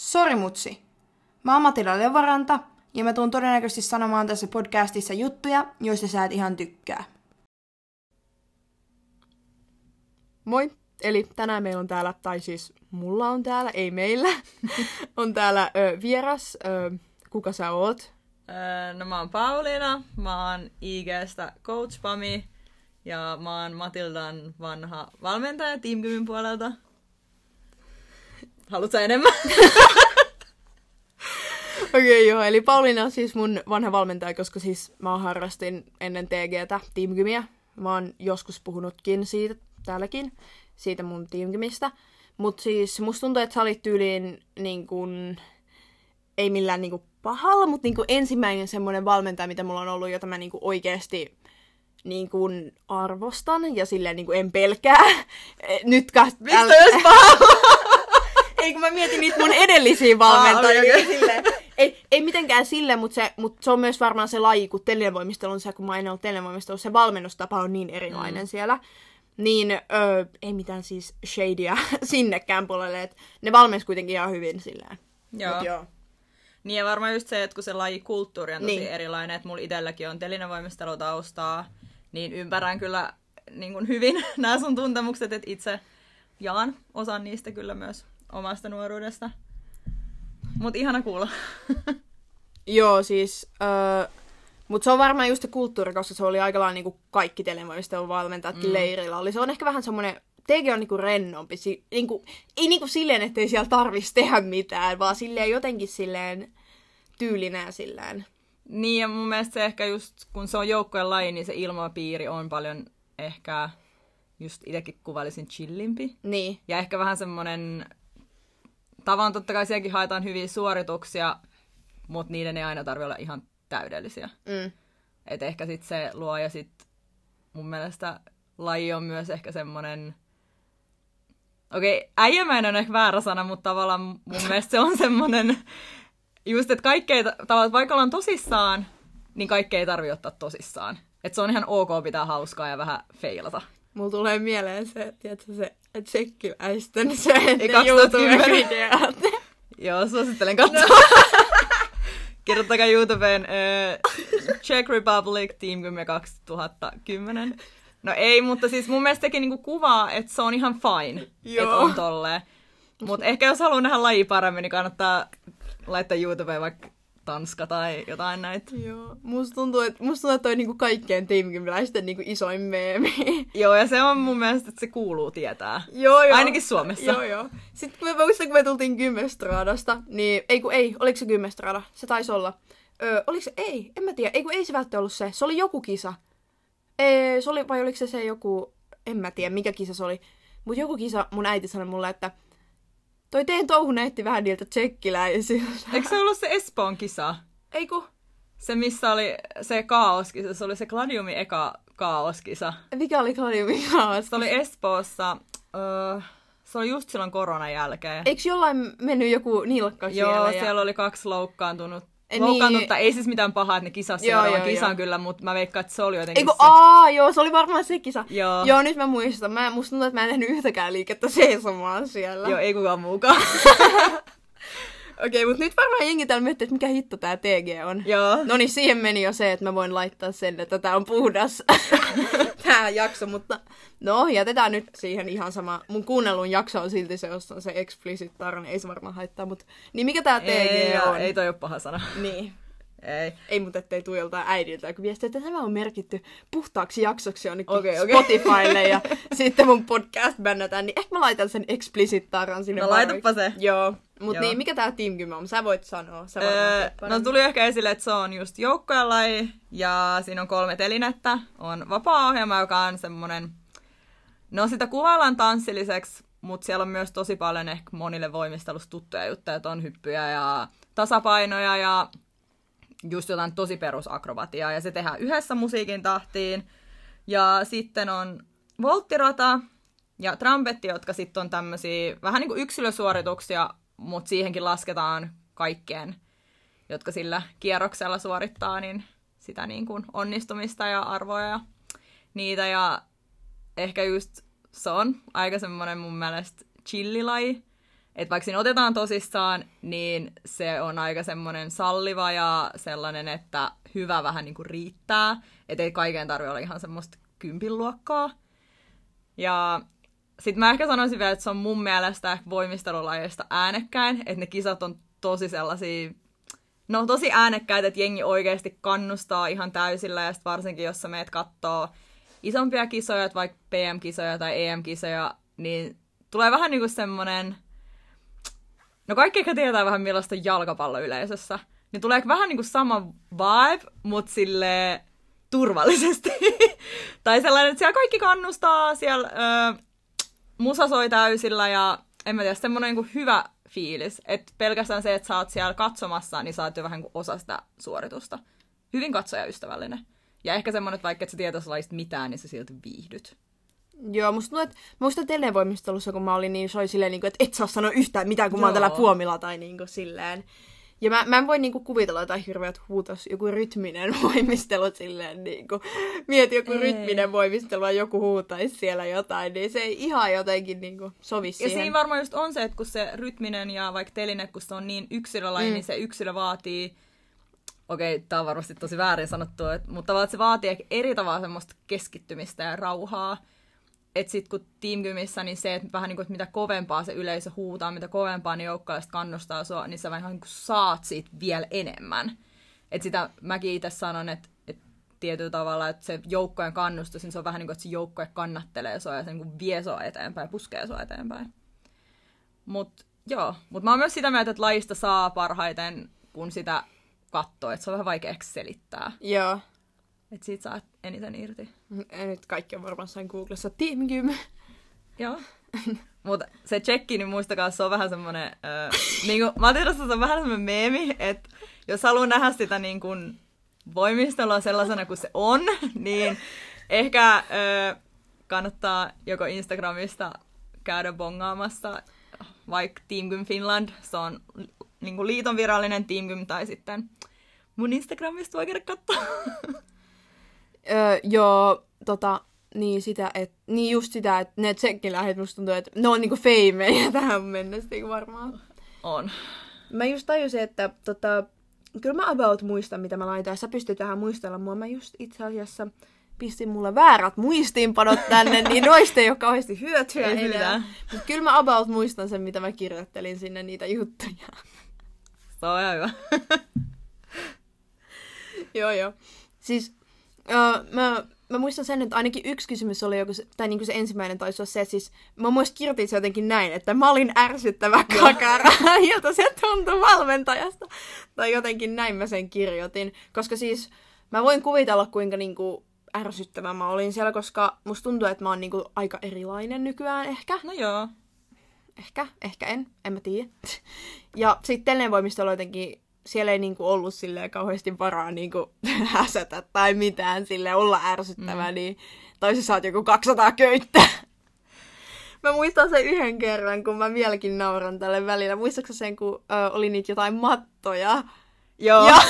Sori mutsi. Mä oon Matilda Levaranta ja mä tuun todennäköisesti sanomaan tässä podcastissa juttuja, joista sä et ihan tykkää. Moi! Eli tänään meillä on täällä, tai siis mulla on täällä, ei meillä, on täällä vieras. Kuka sä oot? No mä oon Pauliina, mä oon IG:stä Coach Pami ja mä oon Matildan vanha valmentaja Team Gymyn puolelta. Haluatko sä enemmän? Okei, joo, eli Pauliina on siis mun vanha valmentaja, koska siis mä harrastin ennen TG:tä Team Gymia. Mä oon joskus puhunutkin siitä täälläkin, siitä mun Team Gymistä. Mut siis musta tuntuu, että sä olit tyyliin niin kun, ei millään niin kun pahalla, mutta niin kun ensimmäinen semmoinen valmentaja, mitä mulla on ollut, jota mä niin kun oikeesti niin kun arvostan ja silleen niin kun en pelkää. Mistä jos pahalla? Ei, kun mä mietin niitä mun edellisiä valmentajia. Ei mitenkään sille, mutta se on myös varmaan se laji, kun televoimistelussa, kun mä en ollut televoimistelussa, se valmennustapa on niin erilainen siellä. Niin ei mitään siis shadyä sinnekään puolelle, että ne valmensi kuitenkin ihan hyvin silleen. Joo. Niin ja varmaan just se, että kun se lajikulttuuri on tosi erilainen, että mulla itselläkin on telinevoimistelutaustaa, niin ymmärrän kyllä niin kuin hyvin nämä sun tuntemukset, että itse jaan osan niistä kyllä myös omasta nuoruudesta. Mut ihana kuulla. Joo, siis mutta se on varmaan just se kulttuuri, koska se oli aika lailla niinku kaikki televoimistelun valmentajatkin leirillä oli. Se on ehkä vähän semmoinen, TG on niinku rennompi. Ei niinku silleen, ettei siellä tarvitsisi tehdä mitään, vaan silleen jotenkin silleen tyylinen ja silleen. Niin ja mun mielestä se ehkä just, kun se on joukkojen laji, niin se ilmapiiri on paljon ehkä, just itsekin kuvailisin chillimpi. Niin. Ja ehkä vähän semmoinen, tavan totta kai sielläkin haetaan hyviä suorituksia, mutta niiden ei aina tarvitse olla ihan täydellisiä. Et ehkä sit se luo ja sit mun mielestä laji on myös ehkä semmonen, äijämäinen on ehkä väärä sana, mutta tavallaan mun mielestä se on semmonen, just että vaikka ollaan tosissaan, niin kaikkea ei tarvitse ottaa tosissaan. Että se on ihan ok pitää hauskaa ja vähän feilata. Mulla tulee mieleen se, tiedätkö, se tsekkiläisten se YouTube-videot. Joo, suosittelen katsoa. No. Kirjoittakaa YouTubeen Czech Republic Team Gymme 2010. No ei, mutta siis mun mielestä sekin niinku kuvaa, että se on ihan fine, että on tolleen. Mutta ehkä jos haluaa nähdä laji paremmin, niin kannattaa laittaa YouTubeen vaikka Tanska tai jotain näitä. Joo, musta tuntuu, että toi niinku kaikkien Team Gymläisten niinku isoin meemi. Joo, ja se on mun mielestä, että se kuuluu tietää. Joo. Ainakin Suomessa. Joo. Sitten kun me tultiin Gymestradasta, niin oliko se Gymestrada? Se taisi olla. Oliko se? Ei, en mä tiedä. Ei se välttämättä ollut se. Se oli joku kisa. Se oli, vai oliko se joku, en mä tiedä mikä kisa se oli. Mutta joku kisa, mun äiti sanoi mulle, että toi teidän touhu näytti vähän niiltä tsekkiläisiltä. Eikö se ollut se Espoon kisa? Eiku? Se, missä oli se kaoskisa. Se oli se Gladiumin eka kaoskisa. Mikä oli Gladiumin kaoskisa? Se oli Espoossa. Se oli just silloin koronan jälkeen. Eikö jollain mennyt joku nilkka siellä? Joo, siellä oli 2 loukkaantunutta. Loukkaantunutta, ei siis mitään pahaa, että ne kisasi seuraavan kisan kyllä, mutta mä veikkaan, että se oli jotenkin joo, se oli varmaan se kisa. Joo, nyt mä muistan. Musta tuntuu, että mä en tehnyt yhtäkään liikettä seisomaan siellä. Joo, ei kukaan muukaan. Okei, mutta nyt varmaan jengi täällä miettii, että mikä hitto tää TG on. Joo. No niin, siihen meni jo se, että mä voin laittaa sen, että tää on puhdas tää jakso, mutta no, jätetään nyt siihen ihan sama. Mun kuunnellun jakso on silti se, jos on se explicit tarina, ei se varmaan haittaa, mutta niin mikä tää TG on? Ei toi ole paha sana. Niin. Ei, mutta ettei tule joltain äidiltä, joku viesti, että tämä on merkitty puhtaaksi jaksoksi jonnekin Spotifylle ja sitten mun podcast bännätään, niin ehkä mä laitan sen explicit-taran sinne. No laitapa se. Joo. Mutta niin, mikä tää Team Gym on? Sä voit sanoa. No tuli ehkä esille, että se on just joukkojen laji ja siinä on 3 telinettä. On vapaa-ohjelma, joka on semmonen, no sitä kuvaillaan tanssilliseksi, mutta siellä on myös tosi paljon ehkä monille voimistelusta tuttuja juttuja, että on hyppyjä ja tasapainoja ja just jotain tosi perusakrobatiaa, ja se tehdään yhdessä musiikin tahtiin. Ja sitten on volttirata ja trampetti, jotka sitten on tämmöisiä vähän niin kuin yksilösuorituksia, mutta siihenkin lasketaan kaikkeen, jotka sillä kierroksella suorittaa, niin sitä niin kuin onnistumista ja arvoja ja niitä. Ja ehkä just se on aika semmoinen mun mielestä chillilaji, Että vaikka siinä otetaan tosissaan, niin se on aika semmoinen salliva ja sellainen, että hyvä vähän niin kuin riittää. Että ei kaiken tarvitse olla ihan semmoista 10 luokkaa. Ja sitten mä ehkä sanoisin vielä, että se on mun mielestä voimistelulajeista äänekkäin. Että ne kisat on tosi sellaisia, no tosi äänekkäitä, että jengi oikeasti kannustaa ihan täysillä. Ja sitten varsinkin, jos sä meet kattoo isompia kisoja, vaikka PM-kisoja tai EM-kisoja, niin tulee vähän niin kuin semmoinen, no kaikki ehkä tietää vähän millaista on jalkapallo yleisössä, niin tulee vähän niin kuin sama vibe, mutta silleen turvallisesti. Tai sellainen, että siellä kaikki kannustaa, siellä musa soi täysillä ja en mä tiedä, semmoinen niin kuin hyvä fiilis. Että pelkästään se, että sä oot siellä katsomassa, niin sä oot jo vähän kuin osa sitä suoritusta. Hyvin katsojaystävällinen. Ja ehkä semmoinen, että vaikka et sä tietäisi lajista mitään, niin sä silti viihdyt. Joo, musta televoimistelussa, kun mä olin, niin se oli silleen, että et saa sanoa yhtään mitään, kun mä oon tällä puomilla tai silleen. Ja mä en voi kuvitella jotain hirveät huutos, joku rytminen voimistelu silleen, mieti joku rytminen voimistelu ja joku huutaisi siellä jotain, niin se ei ihan jotenkin sovi siihen. Ja siinä varmaan just on se, että kun se rytminen ja vaikka teline, kun se on niin yksilölaji, niin se yksilö vaatii, okei, tää on varmasti tosi väärin sanottu, mutta tavallaan se vaatii eri tavalla semmoista keskittymistä ja rauhaa. Että sit kun teamgymissä, niin se, että vähän niin kuin, että mitä kovempaa se yleisö huutaa, mitä kovempaa ne joukkueelaiset kannustaa sua, niin sä vähän niin kuin saat siitä vielä enemmän. Että sitä mäkin itse sanon, että tietyllä tavalla, että se joukkojen kannustus, niin se on vähän niin kuin, että se joukkue kannattelee sua ja se niin kuin vie sua eteenpäin, puskee sua eteenpäin. Mutta mä oon myös sitä mieltä, että lajista saa parhaiten, kun sitä katsoo, että se on vähän vaikea selittää. Joo. Että siitä saa eniten irti. Nyt kaikki on varmaan sain Googlessa Team Gym. Joo. Mutta se tsekki, niin muistakaa, se on vähän semmoinen, niinku, mä tiedän, se on vähän semmoinen meemi, että jos haluaa nähdä sitä niin kuin voimistelua sellaisena kuin se on, niin ehkä kannattaa joko Instagramista käydä bongaamassa, vaikka Team Gym Finland, se on niin kuin liiton virallinen Team Gym, tai sitten mun Instagramista voi käydä katsoa. Joo, niin just sitä, että ne tsekkilähet musta tuntuu, että ne on niinku feimejä tähän mennessä varmaan. On. Mä just tajusin, että kyllä mä about muistan, mitä mä laitan, ja sä pystyt vähän muistella mua. Mä just itse asiassa pistin mulle väärät muistiinpanot tänne, niin noista ei ole kauheasti hyötyä enää. Mutta kyllä mä about muistan sen, mitä mä kirjoittelin sinne niitä juttuja. Se on ihan hyvä. Joo. Siis mä muistan sen, että ainakin yksi kysymys oli joku, tai niinku se ensimmäinen taisi olla se, siis mä muistin kirjoitin se jotenkin näin, että mä olin ärsyttävä kakara, jolta se tuntui valmentajasta. Tai jotenkin näin mä sen kirjoitin, koska siis mä voin kuvitella, kuinka niinku ärsyttävä mä olin siellä, koska musta tuntuu, että mä oon niinku aika erilainen nykyään ehkä. No joo. Ehkä en mä tiedä. Ja sitten televoimistelu jotenkin, siellä ei niinku ollut silleen kauheasti varaa niinku häsätä tai mitään silleen olla ärsyttävä, niin toisessa saat joku 200 köyttä. Mä muistan sen yhden kerran, kun mä vieläkin nauran tälle välillä. Muistatko sen, kun oli niitä jotain mattoja? Joo. Ja...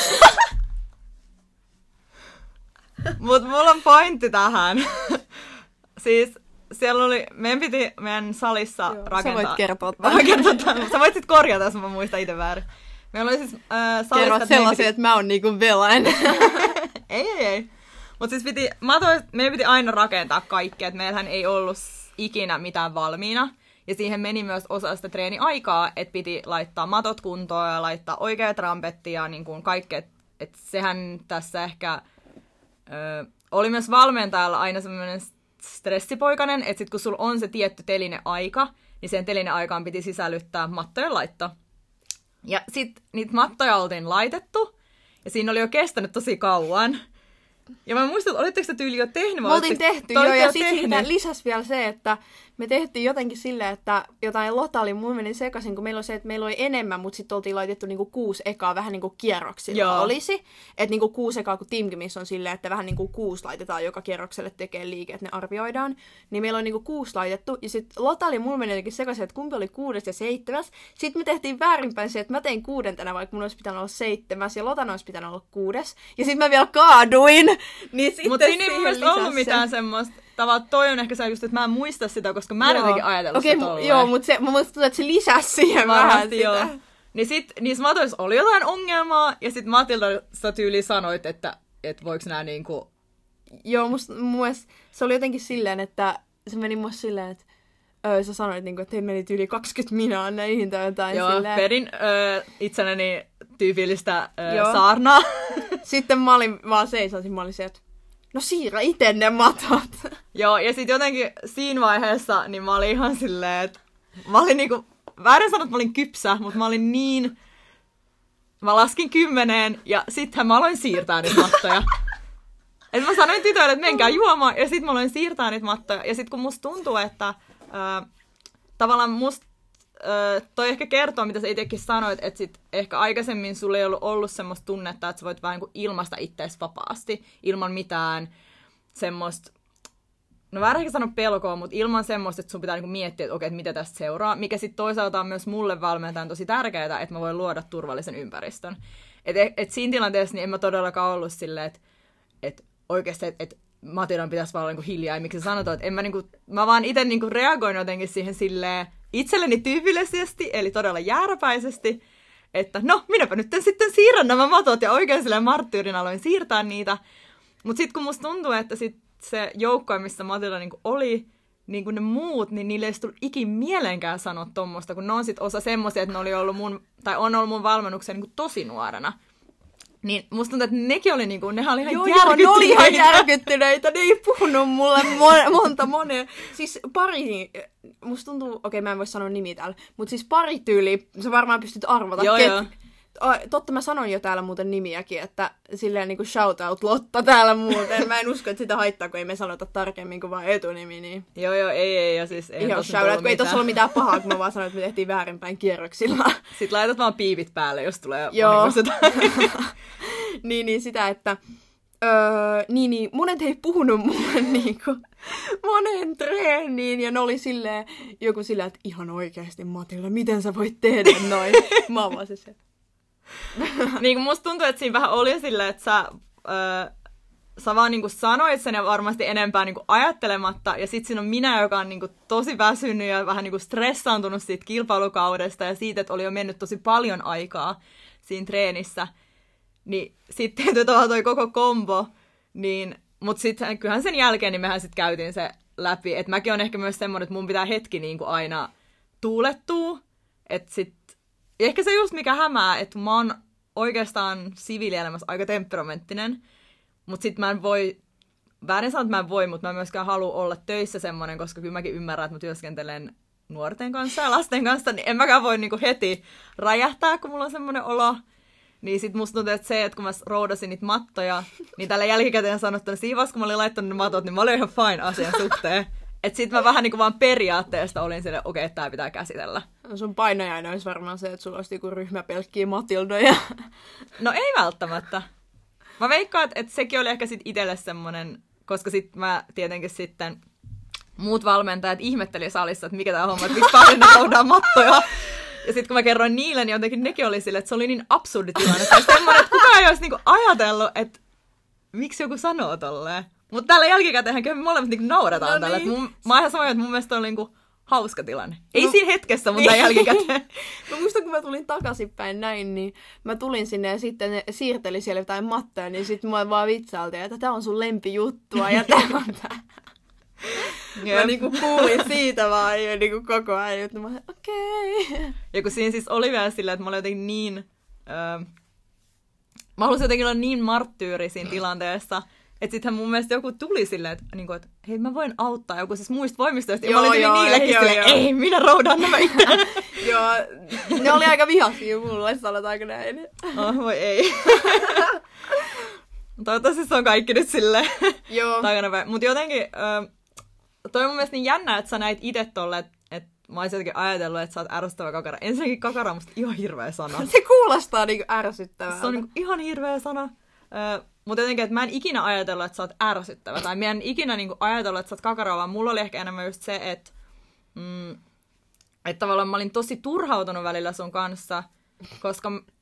Mut mulla on pointti tähän. Siis siellä oli, meidän piti meidän salissa rakentaa. Sä voit kertoa Sä voit sit korjata, jos mä muistan itse väärin. Meillä oli siis salissa... Kerrot sellaisia, että mä oon niinku velainen. ei. Mutta siis meidän piti aina rakentaa kaikkea, että meillähän ei ollut ikinä mitään valmiina. Ja siihen meni myös osa sitä treeniaikaa, että piti laittaa matot kuntoon ja laittaa oikeat rampetti ja niin kuin kaikkea. Että sehän tässä ehkä oli myös valmentajalla aina semmoinen stressipoikainen, että sit kun sulla on se tietty telineaika, niin sen telineaikaan piti sisällyttää mattojen laitto. Ja sit niitä mattoja oltiin laitettu, ja siinä oli jo kestänyt tosi kauan. Ja mä muistan, että olitteko te tyyli jo tehnyt? Me oltiin tehty, joo, ja sitten lisäsi vielä se, että me tehtiin jotenkin silleen, että jotain Lotta oli, mun meni sekaisin, kun meillä oli se, että meillä oli enemmän, mutta sitten oltiin laitettu niinku 6 ekaa vähän niinku kierroksilla olisi. Että niinku 6 ekaa, kun Team Gymissä on silleen, että vähän niinku 6 laitetaan joka kierrokselle tekee liike, että ne arvioidaan. Niin meillä on niinku 6 laitettu, ja sitten Lotta oli, mun meni jotenkin sekaisin, että kumpi oli 6 ja 7. Sitten me tehtiin väärinpäin se, että mä tein 6, vaikka mun olisi pitänyt olla 7, ja Lotan olisi pitänyt olla 6. Ja sitten mä vielä kaaduin. Niin mutta siinä ei mun mielestä ollut mitään semmoista, tavallaan toi on ehkä se just, että mä en muista sitä, koska mä en jotenkin ajatellut sitä tolleen. Joo, mutta mun mielestä tuntuu, että se lisäsi siihen vähän sitä. Joo. Niin sit niissä matoissa oli jotain ongelmaa, ja sit Matilda sä tyyliin sanoit, että voiko nää niinku... Joo, mun mielestä se oli jotenkin silleen, että se meni mulle silleen, että sä sanoit, niinku, että meni yli 20 minaa näihin tai jotain. Joo, silleen. perin itselleni tyypillistä saarnaa. Sitten mä vaan seisoisin, mä olin se, että no siirrä ite ne matot. Joo, ja sit jotenkin siinä vaiheessa, niin mä olin ihan silleen, että mä olin niinku, väärin sanot, että mä olin kypsä, mutta mä olin niin, mä laskin 10 ja sittenhän mä aloin siirtää niitä mattoja. Et mä sanoin tytöille, että menkää juomaan, ja sit mä aloin siirtää niitä mattoja. Ja sit kun musta tuntuu, että tavallaan musta toi ehkä kertoo, mitä sä itsekin sanoit, että sit ehkä aikaisemmin sulla ei ollut semmoista tunnetta, että sä voit vähän niin ilmaista itseäsi vapaasti, ilman mitään semmoista, no väärä ehkä sanoa pelkoa, mutta ilman semmoista, että sun pitää niin miettiä, että okei, että mitä tästä seuraa, mikä sitten toisaalta on myös mulle valmentajan tosi tärkeää, että mä voin luoda turvallisen ympäristön. Et siinä tilanteessa niin en mä todellakaan ollut silleen, että oikeasti, että Matildan pitäisi vaan olla niin hiljaa, ja miksi sä sanot, että en mä, mä vaan itse niin reagoin jotenkin siihen silleen itselleni tyypillisesti, eli todella jääräpäisesti, että no, minäpä nyt sitten siirrän nämä matot, ja oikein silleen marttyyrin aloin siirtää niitä. Mutta sitten kun musta tuntuu, että sit se joukko, missä Matilda niin oli, niin kuin ne muut, niin niille ei tullut ikin mieleenkään sanoa tommoista, kun ne on sitten osa semmoisia, että ne oli ollut on ollut mun valmennuksen niin tosi nuorena. Niin musta tuntuu, että nekin oli niinku, nehän oli ihan järkyttyneitä. Joo, ne oli ihan järkyttyneitä. Ne ei puhunut mulle moneen. Siis pari, musta tuntuu, okei, mä en voi sanoa nimi täällä, mutta siis pari tyyli, sä varmaan pystyt arvata. Joo. Totta, mä sanoin jo täällä muuten nimiäkin, että silleen niinku shout out Lotta täällä muuten. Mä en usko, että sitä haittaa, kun ei me sanota tarkemmin kuin vaan etunimi. Niin... Joo, ei, ja siis ei ihan shout out, kun ei tossa ollut mitään pahaa, kun mä vaan sanoin, että me tehtiin väärinpäin kierroksilla. Sitten laitat vaan piipit päälle, jos tulee niin, sitä, että monet ei puhunut mulle niinku monen treeniin, ja ne oli silleen, joku silleen, että ihan oikeasti Matilda, miten sä voit tehdä noin? Mä oon vaan se. Niin kuin musta tuntuu, että siinä vähän oli silleen, että sä vaan niinku sanoit sen ja varmasti enempää niinku ajattelematta, ja sit siinä on minä, joka on niinku tosi väsynyt ja vähän niinku stressaantunut siitä kilpailukaudesta ja siitä, että oli jo mennyt tosi paljon aikaa siinä treenissä. Niin sitten tietysti tavallaan toi koko kombo, niin, mutta sitten kyllähän sen jälkeen niin mehän sitten käytiin se läpi. Että mäkin on ehkä myös semmoinen, että mun pitää hetki niinku aina tuulettua. Että sitten, ehkä se just mikä hämää, että mä oon oikeastaan siviilielämässä aika temperamenttinen. Mutta sitten mä en voi, väärin sanoa, että mä en voi, mutta mä myöskään halua olla töissä semmoinen, koska kyllä mäkin ymmärrän, että mä työskentelen nuorten kanssa ja lasten kanssa, niin en mäkään voi niinku heti räjähtää, kun mulla on semmoinen olo. Niin sit musta tuntuu, että se, että kun mä roudasin niitä mattoja, niin tällä jälkikäteen sanottuna, siinä vaiheessa, kun mä olin laittanut ne matot, niin mä olin ihan fine asian suhteen. Että sit mä vähän niin kuin vaan periaatteesta olin silleen, okei, että tää pitää käsitellä. Sun painajainen olisi varmaan se, että sulla olisi joku ryhmä pelkkiä Matildoja. No ei välttämättä. Mä veikkaan, että sekin oli ehkä sit itselle semmonen, koska sit mä tietenkin sitten muut valmentajat ihmetteli salissa, että mikä tää homma, että miksi paljon ne roudaan mattoja. Ja sitten kun mä kerroin niille, niin jotenkin nekin oli silleen, että se oli niin absurdi tilanne. Tai semmoinen, että kukaan ei olisi niinku ajatellut, että miksi joku sanoo tolleen. Mutta tällä jälkikäteenhän kyllä me molemmat niinku naurataan tällä. Niin. Mä oon ihan samoin, että mun mielestä oli niinku hauska tilanne. Ei siinä hetkessä, mutta jälkikäteen. Mä muistan, kun mä tulin takaisinpäin näin, niin mä tulin sinne ja sitten ne siirteli siellä jotain mattoja, niin sitten mua vaan vitsailtiin, että tää on sun lempijuttua ja tää on tää. Mä niinku kuulin siitä vaan ja niinku koko ajan, että mä olin, okei. Ja kun siinä siis oli vielä sillä, että mä olin jotenkin niin... mä halusin jotenkin olla niin marttyyri siinä tilanteessa, että sittenhän mun mielestä joku tuli silleen, että, niin kuin, että hei mä voin auttaa joku siis muista voimistoista. Ja mä olin niillekin silleen, ei minä roudaan nämä itse. Joo, ne oli aika vihaisia mulle, sanotaanko näin. Voi ei. Toivottavasti se on kaikki nyt silleen takanapäin. Mutta jotenkin... toi on mun mielestä niin jännä, että sä näit itse tolle, että mä olisin jotenkin ajatellut, että sä oot ärsyttävä kakara. Ensinnäkin kakara on musta ihan hirveä sana. Se kuulostaa niinku ärsyttävältä. Se on niinku ihan hirveä sana. Mutta jotenkin, että mä en ikinä ajatellut, että sä oot ärsyttävä. Tai mä en ikinä niinku ajatellut, että sä oot kakara, vaan mulla oli ehkä enemmän just se, että tavallaan mä olin tosi turhautunut välillä sun kanssa, koska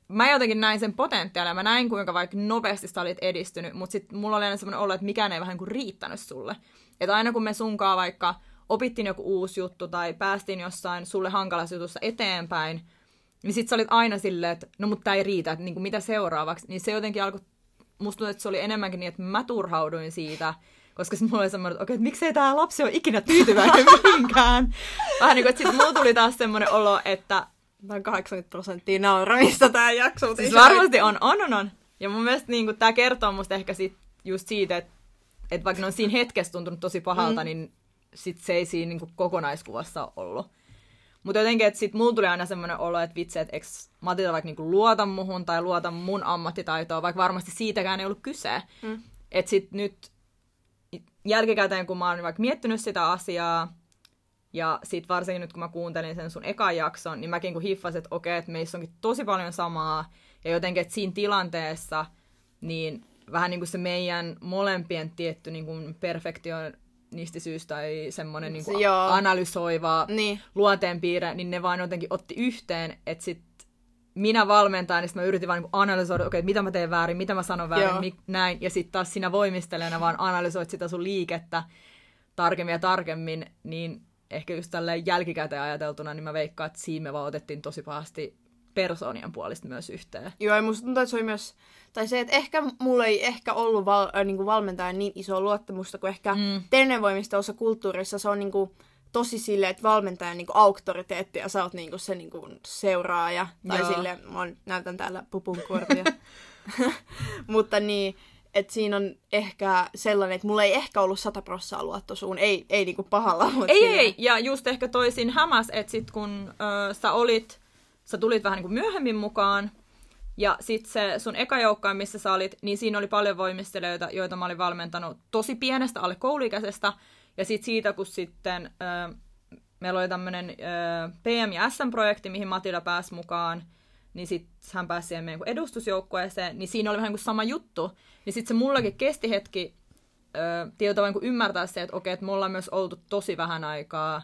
mä jotenkin näin sen potentiaalin, mä näin kuinka vaikka nopeasti sä olit edistynyt, mutta sitten mulla oli aina semmoinen olo, että mikään ei vähän kuin riittänyt sulle. Että aina kun me sunkaan vaikka opittiin joku uusi juttu tai päästiin jossain sulle hankalassa jutussa eteenpäin, niin sit sä olit aina silleen, että no mutta tää ei riitä, että niinku, mitä seuraavaksi. Niin se jotenkin alkoi, musta tuntuu, että se oli enemmänkin niin, että mä turhauduin siitä, koska sit mulla oli semmoinen, että okei, että miksei tää lapsi ole ikinä tyytyväinen mihinkään. Vähän niin kuin, että sit mulla tuli taas semmoinen olo, että Tämä 80% nauramista tää jakso. Siis varmasti on. Ja mun mielestä niin tää kertoo musta ehkä just siitä, että vaikka ne on siinä hetkessä tuntunut tosi pahalta, niin sit se ei siinä niin kokonaiskuvassa ole ollut. Mutta jotenkin, että sit mulla tuli aina semmoinen olo, että vitsi, että eikö Matilda vaikka niin luota muhun tai luota mun ammattitaitoa, vaikka varmasti siitäkään ei ollut kyse. Että sit nyt jälkikäteen, kun mä oon vaikka miettinyt sitä asiaa, ja sit varsinkin nyt, kun mä kuuntelin sen sun ekan jakson, niin mäkin kun hiffasin, että okei, että meissä onkin tosi paljon samaa, ja jotenkin, että siinä tilanteessa, niin vähän niin kuin se meidän molempien tietty niin kuin perfektionistisyys tai semmoinen niin kuin analysoiva luonteenpiirre, niin ne vaan jotenkin otti yhteen, että sit minä valmentaan, niin mä yritin vaan niin analysoida, okei, mitä mä teen väärin, mitä mä sanon väärin, näin, ja sitten taas sinä voimistelijana vaan analysoit sitä sun liikettä tarkemmin ja tarkemmin, niin ehkä just tälleen jälkikäteen ajateltuna, niin mä veikkaan, että siinä me vaan otettiin tosi pahasti persoonien puolista myös yhteen. Joo, ja musta tuntuu, että se oli myös, tai se, että ehkä mulla ei ehkä ollut niin valmentajan niin isoa luottamusta, kuin ehkä terveydenvoimistossa kulttuurissa se on niin kuin tosi silleen, että valmentajan niin kuin auktoriteetti, ja sä oot niin kuin se niin kuin seuraaja, tai silleen, mä näytän täällä pupunkorvia. Mutta niin, että siinä on ehkä sellainen, että mulla ei ehkä ollut 100% luotto suun, ei niinku pahalla. Ei, ja just ehkä toisin hämäs, että sit kun sä tulit vähän niinku myöhemmin mukaan, ja sit se sun eka joukkoa, missä sä olit, niin siinä oli paljon voimistelijoita, joita mä olin valmentanut tosi pienestä, alle kouluikäisestä, ja sit siitä, kun sitten meillä oli tämmönen PM- ja SM-projekti, mihin Matilda pääsi mukaan, niin sitten hän pääsi siihen meidän edustusjoukkueeseen, niin siinä oli vähän kuin sama juttu. Niin sitten se mullakin kesti hetki tietyllä tavalla ymmärtää se, että okei, että me ollaan myös oltu tosi vähän aikaa,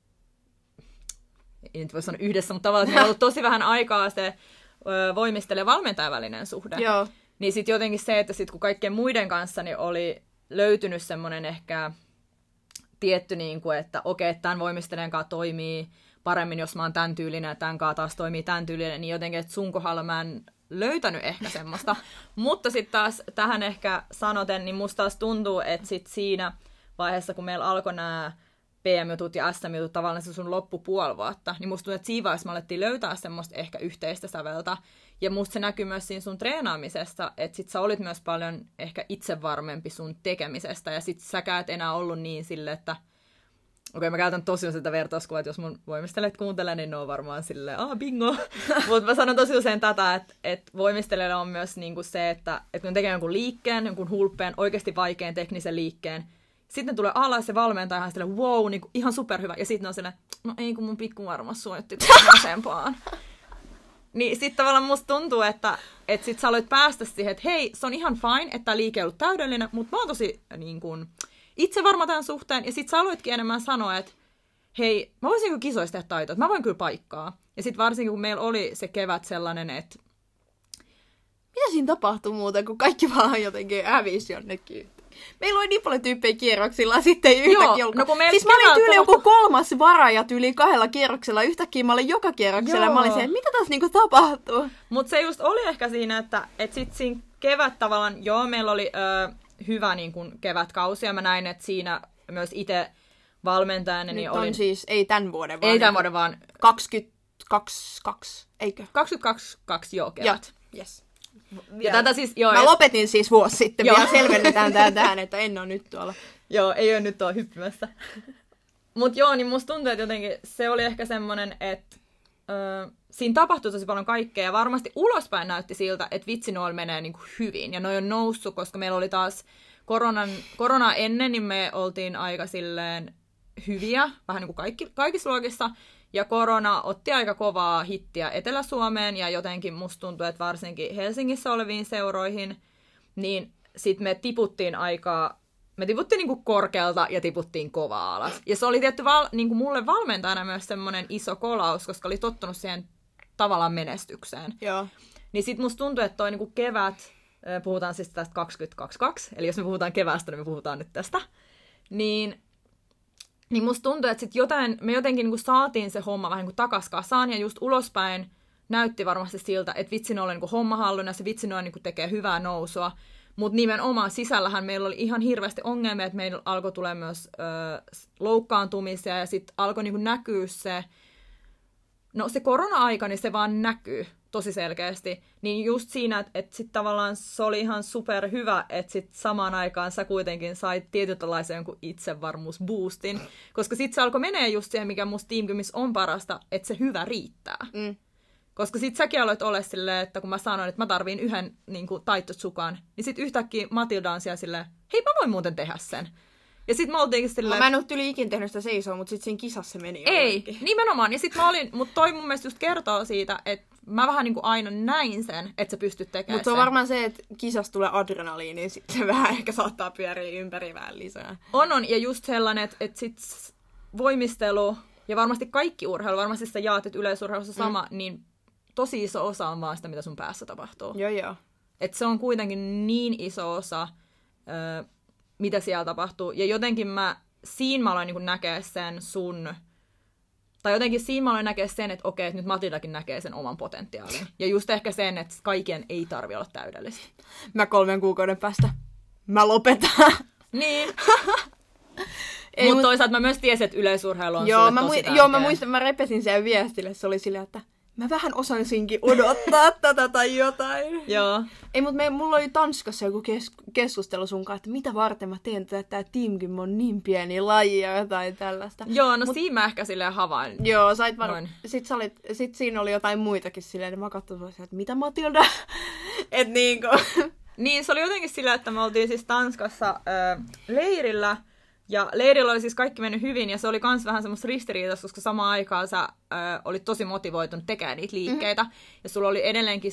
ei nyt voi sanoa yhdessä, mutta tavallaan me on ollut tosi vähän aikaa se voimistele valmentajan välinen suhde. Joo. Niin sitten jotenkin se, että sit kun kaikkien muiden kanssa niin oli löytynyt semmoinen ehkä tietty, niin kuin, että okei, että tämän voimistelijan kanssa toimii paremmin, jos mä oon tämän tyylinen ja tämän kanssa taas toimii tämän tyylinen, niin jotenkin, että sun kohdalla mä en löytänyt ehkä semmoista. Mutta sitten taas tähän ehkä sanoten, niin musta taas tuntuu, että sit siinä vaiheessa, kun meillä alkoi nämä PM-jutut ja SM-jutut tavallaan se sun loppupuoli vuotta, niin musta tuntuu, että siinä vaiheessa me alettiin löytää semmoista ehkä yhteistä säveltä. Ja musta se näkyy myös siinä sun treenaamisessa, että sit sä olit myös paljon ehkä itsevarmempi sun tekemisestä, ja sit säkään et enää ollut niin sille, että okei, mä käytän tosiaan sitä vertauskuvaa, että jos mun voimistelijat kuuntelee, niin ne on varmaan silleen, bingo. Mutta mä sanon tosi usein tätä, että voimistelijoilla on myös niinku se, että kun tekee jonkun liikkeen, jonkun hulppeen, oikeasti vaikean teknisen liikkeen, sitten tulee alas se valmentaja ihan silleen, wow, niinku, ihan superhyvä. Ja sitten ne on silleen, no ei kun mun pikku varmaan suojetti vasempaan. Niin sitten tavallaan musta tuntuu, että sit sä aloit päästä siihen, että hei, se on ihan fine, että tää liike ei ollut täydellinen, mutta mä oon tosi niin kun, itse varma tämän suhteen. Ja sit sä aloitkin enemmän sanoa, että hei, mä voisin kyllä kisoissa tehdä taitoa, että mä voin kyllä paikkaa. Ja sit varsinkin, kun meillä oli se kevät sellainen, että mitä siinä tapahtui muuten, kun kaikki vaan jotenkin hävisi jonnekin? Meillä oli niin paljon tyyppejä kierroksilla, sitten ei yhtäkkiä ollut. No siis mä olin tyyli joku 3. varaja tyyli 2 kierroksella. Yhtäkkiä mä olin joka kierroksella. Joo. Mä olin siellä, mitä tässä niinku tapahtuu? Mutta se just oli ehkä siinä, että sit siinä kevät tavallaan, meillä oli hyvä niin kun kevätkausi. Ja mä näin, että siinä myös itse valmentajana niin olin. On siis, ei tämän vuoden vaan. Ei tämän vuoden vaan. 22, eikö? 22, joo, kevät. Yes. Ja tätä siis, mä lopetin siis vuosi sitten, vielä selvennetään tähän, että en ole nyt tuolla. Joo, ei ole nyt tuolla hyppimässä. Mut niin musta tuntuu, että jotenkin se oli ehkä semmonen, että siinä tapahtui tosi paljon kaikkea, ja varmasti ulospäin näytti siltä, että vitsi noilla menee niinku hyvin, ja noi on noussut, koska meillä oli taas koronaa ennen, niin me oltiin aika silleen hyviä, vähän niin kuin kaikissa luokissa, ja korona otti aika kovaa hittiä Etelä-Suomeen, ja jotenkin musta tuntuu, että varsinkin Helsingissä oleviin seuroihin, niin sit me tiputtiin niinku korkealta ja tiputtiin kovaa alas. Ja se oli tietty niinku mulle valmentajana myös semmoinen iso kolaus, koska oli tottunut siihen tavallaan menestykseen. Joo. Niin sit musta tuntuu, että toi niinku kevät, puhutaan siis tästä 2022, eli jos me puhutaan keväästä, niin me puhutaan nyt tästä, niin musta tuntuu, että me jotenkin niinku saatiin se homma vähän niinku takas kasaan, ja just ulospäin näytti varmasti siltä, että vitsi oli niinku hommahalluna, se vitsi niinku tekee hyvää nousua, mutta nimenomaan sisällähän meillä oli ihan hirveästi ongelmia, että meillä alkoi tulee myös loukkaantumisia, ja sitten alkoi niinku näkyä se korona-aika, niin se vaan näkyy tosi selkeästi. Niin just siinä, että sitten tavallaan se oli ihan super hyvä, että sitten samaan aikaan sä kuitenkin sait tietynlaisen jonkun itsevarmuusboostin, koska sitten se alkoi menee just siihen, mikä musta Team Gymissä on parasta, että se hyvä riittää. Koska sit säkin aloit ole silleen, että kun mä sanoin, että mä tarviin yhden niin taitotsukan, niin sit yhtäkkiä Matilda on siellä silleen, hei mä voin muuten tehdä sen. Ja sit mä oltiinkin silleen... Mä en ole yli ikin tehnyt sitä seisoa, mutta sit siinä kisassa meni ei, jollekin. Nimenomaan. Ja sit mä olin, mutta toi mun mielestä just kertoo siitä, että mä vähän niin kuin aina näin sen, että sä pystyt tekemään sen. Mutta on varmaan se, että kisassa tulee adrenaliini, niin sitten se vähän ehkä saattaa pyöriä ympäri vähän lisää. On, ja just sellainen, että sit voimistelu, ja varmasti kaikki urheilu, varmasti sä jaat, että yleisurheilussa sama, niin tosi iso osa on vaan sitä, mitä sun päässä tapahtuu. Joo. Että se on kuitenkin niin iso osa, mitä siellä tapahtuu. Ja jotenkin siinä mä aloin niin näkeä sen että okei, että nyt Matildakin näkee sen oman potentiaalin. Ja just ehkä sen, että kaiken ei tarvitse olla täydellistä. Mä 3 kuukauden päästä. Mä lopetan. Niin. Mutta toisaalta mä myös tiesin, että yleisurheilu on sulle tosi tärkeä. Joo, mä muistan, mä repesin siellä viestille. Se oli silleen, että mä vähän osansinkin odottaa tätä tai jotain. Joo. Ei, mutta mulla oli Tanskassa joku keskustelu sunkaan, että mitä varten mä teen tätä, että Team Gym on niin pieni laji ja jotain tällaista. Joo, no siinä mä ehkä silleen havain. Joo, sait varmaan. Sitten siinä oli jotain muitakin silleen, että mä katsoin, että mitä Matilda? Et niinku. Niin, se oli jotenkin silleen, että me oltiin siis Tanskassa leirillä. Ja leirillä oli siis kaikki mennyt hyvin, ja se oli kans vähän semmoista ristiriitaista, koska samaan aikaan sä olit tosi motivoitunut tekemään niitä liikkeitä. Ja sulla oli edelleenkin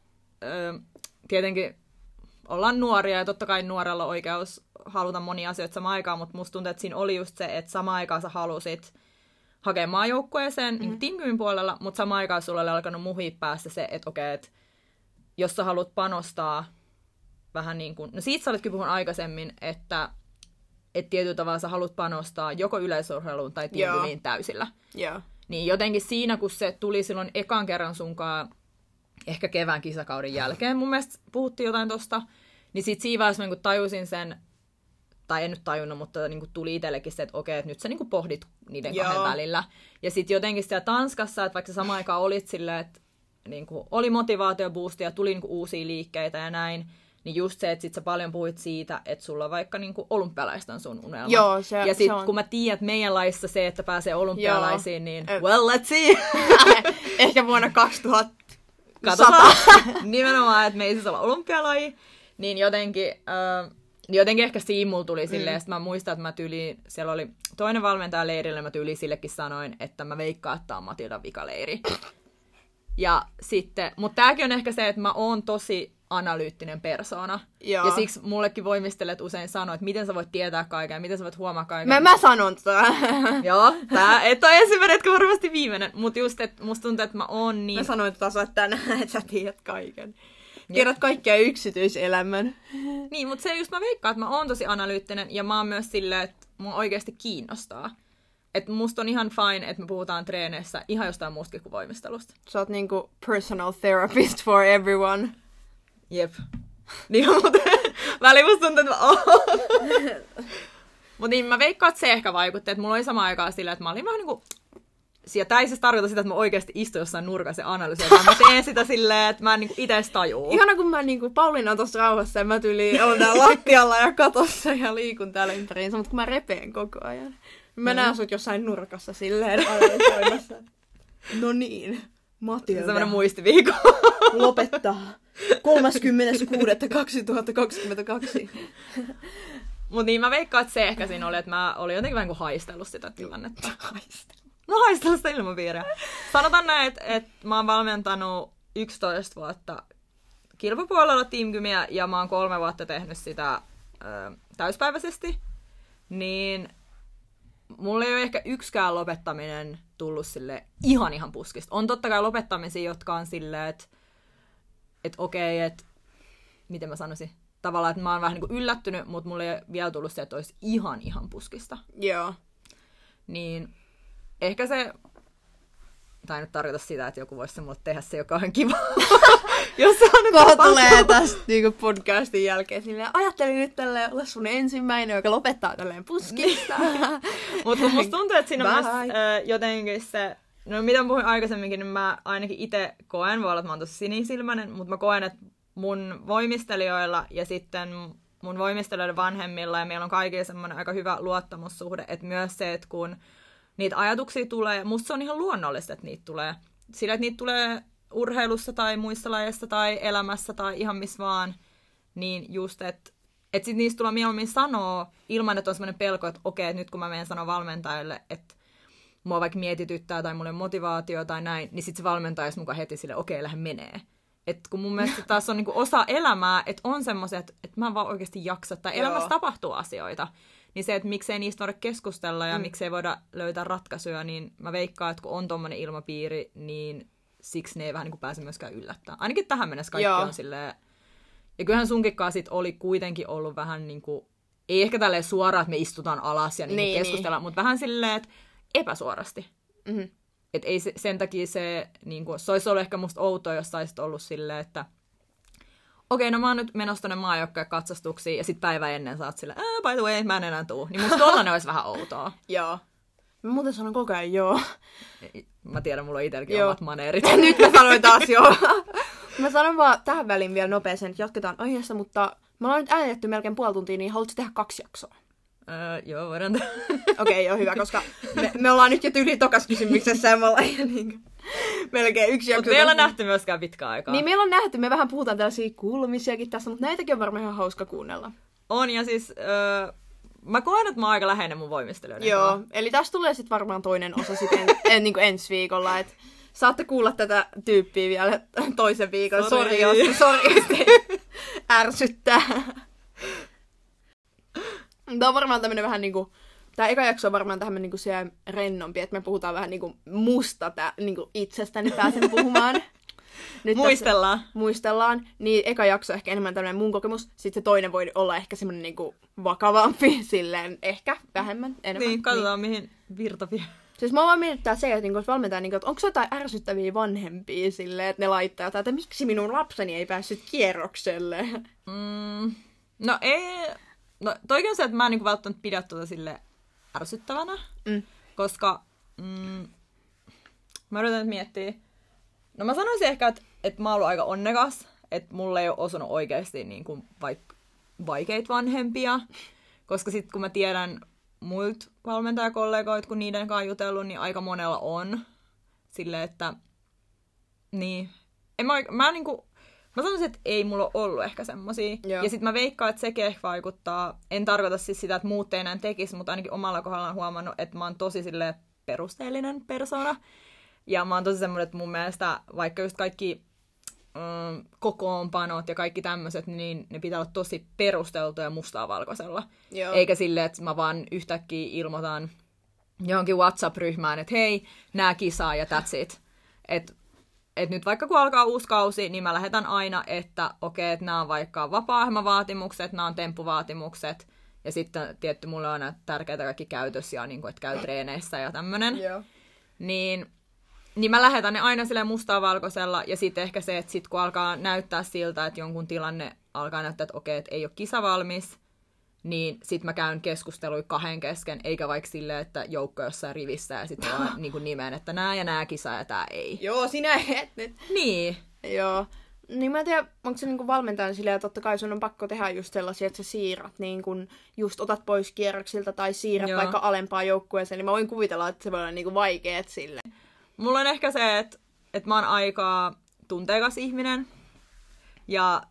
tietenkin ollaan nuoria, ja totta kai nuorella on oikeus haluta monia asioita samaan aikaan, mutta musta tuntuu, että siinä oli just se, että samaan aikaan sä halusit hakea maajoukkueeseen niin Team Gymyn puolella, mutta samaan aikaan sulla oli alkanut muhia päässä se, että okei, että jos sä haluat panostaa vähän niin kuin, no siitä sä olitkin puhunut aikaisemmin, että tietyllä tavalla sä haluat panostaa joko yleisurheiluun tai Team Gymiin täysillä. Joo. Niin jotenkin siinä, kun se tuli silloin ekan kerran sunkaan, ehkä kevään kisakauden jälkeen, mun mielestä puhuttiin jotain tosta, niin sit siinä vaiheessa mä niin tajusin sen, tai en nyt tajunnut, mutta niin tuli itsellekin se, että okei, että nyt sä niin pohdit niiden kahden välillä. Ja sit jotenkin siellä Tanskassa, että vaikka sä samaan aikaan olit silleen, että niin oli motivaatioboostia, tuli niin uusia liikkeitä ja näin, niin just se, että sit sä paljon puhuit siitä, että sulla vaikka niinku olympialaista on sun unelma. Joo, ja sit kun mä tiedän, että meidän laissa se, että pääsee olympialaisiin, niin well, let's see! Ehkä vuonna 2100. Katsotaan. Nimenomaan, että me ei siis olla olympialaji. Niin jotenkin ehkä siinä mulla tuli silleen, että mä muistan, että mä siellä oli toinen valmentaja leirillä, mä sillekin sanoin, että mä veikkaan, että tää on Matildan vikaleiri. Ja sitten, mutta tääkin on ehkä se, että mä oon tosi analyyttinen persoona. Joo. Ja siksi mullekin voimistelet usein sanoa, että miten sä voit tietää kaiken, miten sä voit huomaa kaiken. Mä sanon tätä. Joo, tää et ole ensimmäinen, etkä varmasti viimeinen. Mutta just, että musta tuntuu, että mä oon niin... Mä sanoin taas tänään, että sä tiedät kaiken. Tiedät kaikkea yksityiselämän. Niin, mutta se just mä veikkaan, että mä oon tosi analyyttinen ja mä oon myös silleen, että mua oikeasti kiinnostaa. Että musta on ihan fine, että me puhutaan treeneissä ihan jostain muustakin kuin voimistelusta. Sä oot niinku personal therapist for everyone. Jep. Niin, mutta väliin musta tuntuu, että mä oon. Mutta niin, mä veikkaan, että se ehkä vaikutti, että mulla oli sama aikaa sillä, että mä olin vähän niinku... Tää ei siis tarkoita sitä, että mä oikeasti istun jossain nurkassa ja analysoin, vaan mä teen sitä silleen, että mä en niinku ite tajuu. Ihana, kun mä niinku, Pauliina on tossa rauhassa ja mä olen täällä lattialla ja katossa ja liikun täällä ympäriinsä, mutta kun mä repeen koko ajan. Mä näen sut jossain nurkassa silleen analysoimassa. No niin, Matilda. Se on semmoinen muistiviikko. Lopettaa. 30.6.2022. Mut niin, mä veikkaan, että se ehkä siinä oli, että mä olin jotenkin vähän kuin haistellut sitä tilannetta. No haistellut sitä ilmapiiriä. Sanotaan näin, että mä oon valmentanut 11 vuotta kilpapuolella Team Gymiä ja mä oon 3 vuotta tehnyt sitä täyspäiväisesti. Niin mulla ei ole ehkä yksikään lopettaminen tullut sille ihan puskista. On totta kai lopettamisia, jotka on silleen, että okei, että miten mä sanoisin, tavallaan, että mä oon vähän niin kuin yllättynyt, mutta mulle ei vielä tullut se, että olisi ihan puskista. Joo. Niin ehkä se, tai nyt tarkoita sitä, että joku voisi se mulle tehdä se, joka on kiva. Jos se on Koho tulee tästä niinku podcastin jälkeen silleen, ajattelin nyt tälleen olla sun ensimmäinen, joka lopettaa tälleen puskista. Mutta musta tuntuu, että siinä on myös jotenkin se, no mitä mä puhuin aikaisemminkin, niin mä ainakin itse koen, voi olla, että mä oon tosi sinisilmäinen, mutta mä koen, että mun voimistelijoilla ja sitten mun voimistelijoiden vanhemmilla ja meillä on kaikilla semmoinen aika hyvä luottamussuhde, että myös se, että kun niitä ajatuksia tulee, musta se on ihan luonnollista, että niitä tulee. Sillä, että niitä tulee urheilussa tai muissa lajeissa tai elämässä tai ihan missä vaan, niin just, että sit niistä tulee mieluummin sanoa ilman, että on semmoinen pelko, että okei, että nyt kun mä menen sanoa valmentajalle, että mua vaikka mietityttää tai mulla on motivaatio tai näin, niin sit se valmentaja olisi mukaan heti sille, okei, lähde menee. Että kun mun mielestä taas on niinku osa elämää, että on semmoiset, että mä en vaan oikeasti jaksa, tai elämässä tapahtuu asioita, niin se, että miksei niistä voida keskustella ja miksei voida löytää ratkaisuja, niin mä veikkaan, että kun on tommonen ilmapiiri, niin siksi ne ei vähän niin kuin pääse myöskään yllättää. Ainakin tähän mennessä kaikki on silleen. Ja kyllähän sunkinkaan sit oli kuitenkin ollut vähän niin kuin, ei ehkä tälleen suoraan, että me istutaan alas ja niin keskustellaan, mutta vähän silleen, että epäsuorasti. Mm-hmm. Että ei sen takia se, niin kuin, se olisi ollut ehkä musta outoa, jos saisit ollut silleen, että okei, no mä oon nyt menossa tonne maajoukkojen katsastuksiin, ja sit päivä ennen sä oot silleen, by the way, mä en enää tuu. Niin musta tollanen olisi vähän outoa. Joo. Mä muuten sanon koko ajan joo. Mä tiedän, mulla on itselläkin omat maneerit. Nyt mä sanoin taas joo. Mä sanon vaan tähän väliin vielä nopeasti, että jatketaan aiheesta, mutta me ollaan nyt äänitetty melkein puoli tuntia, niin haluatko tehdä 2 jaksoa? Joo, voidaan tehdä. Okei, joo, hyvä, koska me ollaan nyt jo tyyliin tokas kysymyksessä ja me ollaan niin melkein 1 jakso. Mutta me ei olla nähty myöskään pitkään aikaa. Niin, meillä on nähty, me vähän puhutaan tällaisia kuulumisiakin tässä, mutta näitäkin on varmaan ihan hauska kuunnella. On, ja siis mä koen, että mä oon aika läheinen mun voimistelijoiden. Joo, eli tästä tulee sitten varmaan toinen osa sitten niin kuin ensi viikolla, että saatte kuulla tätä tyyppiä vielä toisen viikon. Sori, jos ärsyttää. Tämä on varmaan tämmönen vähän niinku, tää eka jakso on varmaan tämmönen niinku siellä rennompi, että me puhutaan vähän niinku musta niinku itsestäni pääsen puhumaan. Nyt muistellaan. Niin eka jakso ehkä enemmän tämmönen mun kokemus, sitten se toinen voi olla ehkä semmonen niinku vakavampi, silleen ehkä vähemmän, enemmän. Niin, katsotaan mihin virta vie. Siis mä vaan mietittää se, että niinku valmentaa, niinku, että onko se jotain ärsyttäviä vanhempia silleen, että ne laittaa jotain, että miksi minun lapseni ei päässyt kierrokselle? No ei. No toikin on se, että mä en niinku välttämättä pidä tuota sille ärsyttävänä, koska mä yritän nyt miettiä. No mä sanoisin ehkä, että mä oon ollut aika onnekas, että mulle ei ole osunut oikeasti niinku vaikeita vanhempia, koska sit kun mä tiedän muilta valmentajakollegoita, kun niiden kanssa jutellut, niin aika monella on silleen, että niin, mä sanoisin, että ei mulla ole ollut ehkä semmosia. Joo. Ja sit mä veikkaan, että sekin ehkä vaikuttaa. En tarkoita siis sitä, että muut ei enää tekisi, mutta ainakin omalla kohdalla on huomannut, että mä oon tosi silleen perusteellinen persona. Ja mä oon tosi semmoinen, että mun mielestä vaikka just kaikki kokoonpanot ja kaikki tämmöiset, niin ne pitää olla tosi perusteltuja mustaa valkoisella. Joo. Eikä silleen, että mä vaan yhtäkkiä ilmoitan johonkin WhatsApp-ryhmään, että hei, nää kisaa ja that's it. Että nyt vaikka kun alkaa uusi kausi, niin mä lähetän aina, että okei, että nämä on vaikka vapaa-ohjelmavaatimukset, nämä on temppuvaatimukset, ja sitten tietty mulle on aina tärkeitä kaikki käytös ja niin kuin, että käy treeneissä ja tämmönen. Joo. Niin mä lähetän ne aina silleen mustaa-valkoisella, ja sitten ehkä se, että sit kun alkaa näyttää siltä, että jonkun tilanne alkaa näyttää, että okei, että ei ole kisa valmis, niin sit mä käyn keskusteluja 2 kesken, eikä vaikka silleen, että joukko jossain rivissä ja sitten vaan niin kuin nimeen, että nää ja nää kisaa ja tää ei. Joo, sinä et nyt. Niin. Joo. Niin mä en tiedä, onko se niinku valmentajan silleen, että totta kai sun on pakko tehdä just sellaisia, että sä siirrät, niin kun just otat pois kierroksilta tai siirrät vaikka alempaa joukkueeseen, niin mä voin kuvitella, että se voi olla niinku vaikeet silleen. Mulla on ehkä se, että mä oon aika tunteikas ihminen ja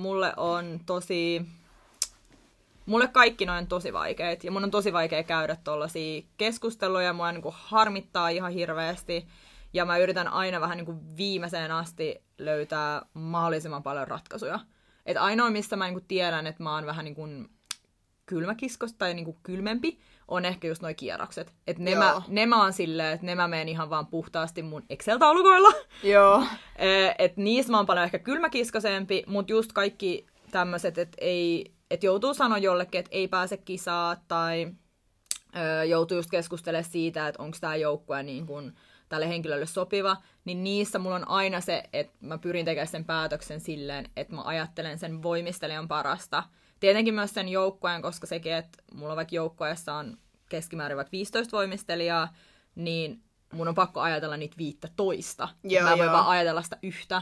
mulle kaikki noin tosi vaikeet ja mun on tosi vaikea käydä tollaisia keskusteluja, mua niinku harmittaa ihan hirveästi ja mä yritän aina vähän niinku viimeiseen asti löytää mahdollisimman paljon ratkaisuja. Et ainoa, mistä mä niinku tiedän, että mä oon vähän niinku kylmäkiskos tai niinku kylmempi on ehkä just noi kierrokset. Että ne mä oon silleen, että ne mä menen ihan vaan puhtaasti mun Excel-taulukoilla. Joo. Että niissä mä oon paljon ehkä kylmäkiskosempi, mutta just kaikki tämmöiset, että joutuu sanoa jollekin, että ei pääse kisaa tai joutuu just keskustelemaan siitä, että onko tämä joukkue niin kuin tälle henkilölle sopiva, niin niissä mulla on aina se, että mä pyrin tekemään sen päätöksen silleen, että mä ajattelen sen voimistelijan parasta. Tietenkin myös sen joukkueen, koska sekin, että mulla vaikka joukkueessa on keskimäärin vaikka 15 voimistelijaa, niin mun on pakko ajatella niitä 15. Mä voin vaan ajatella sitä yhtä.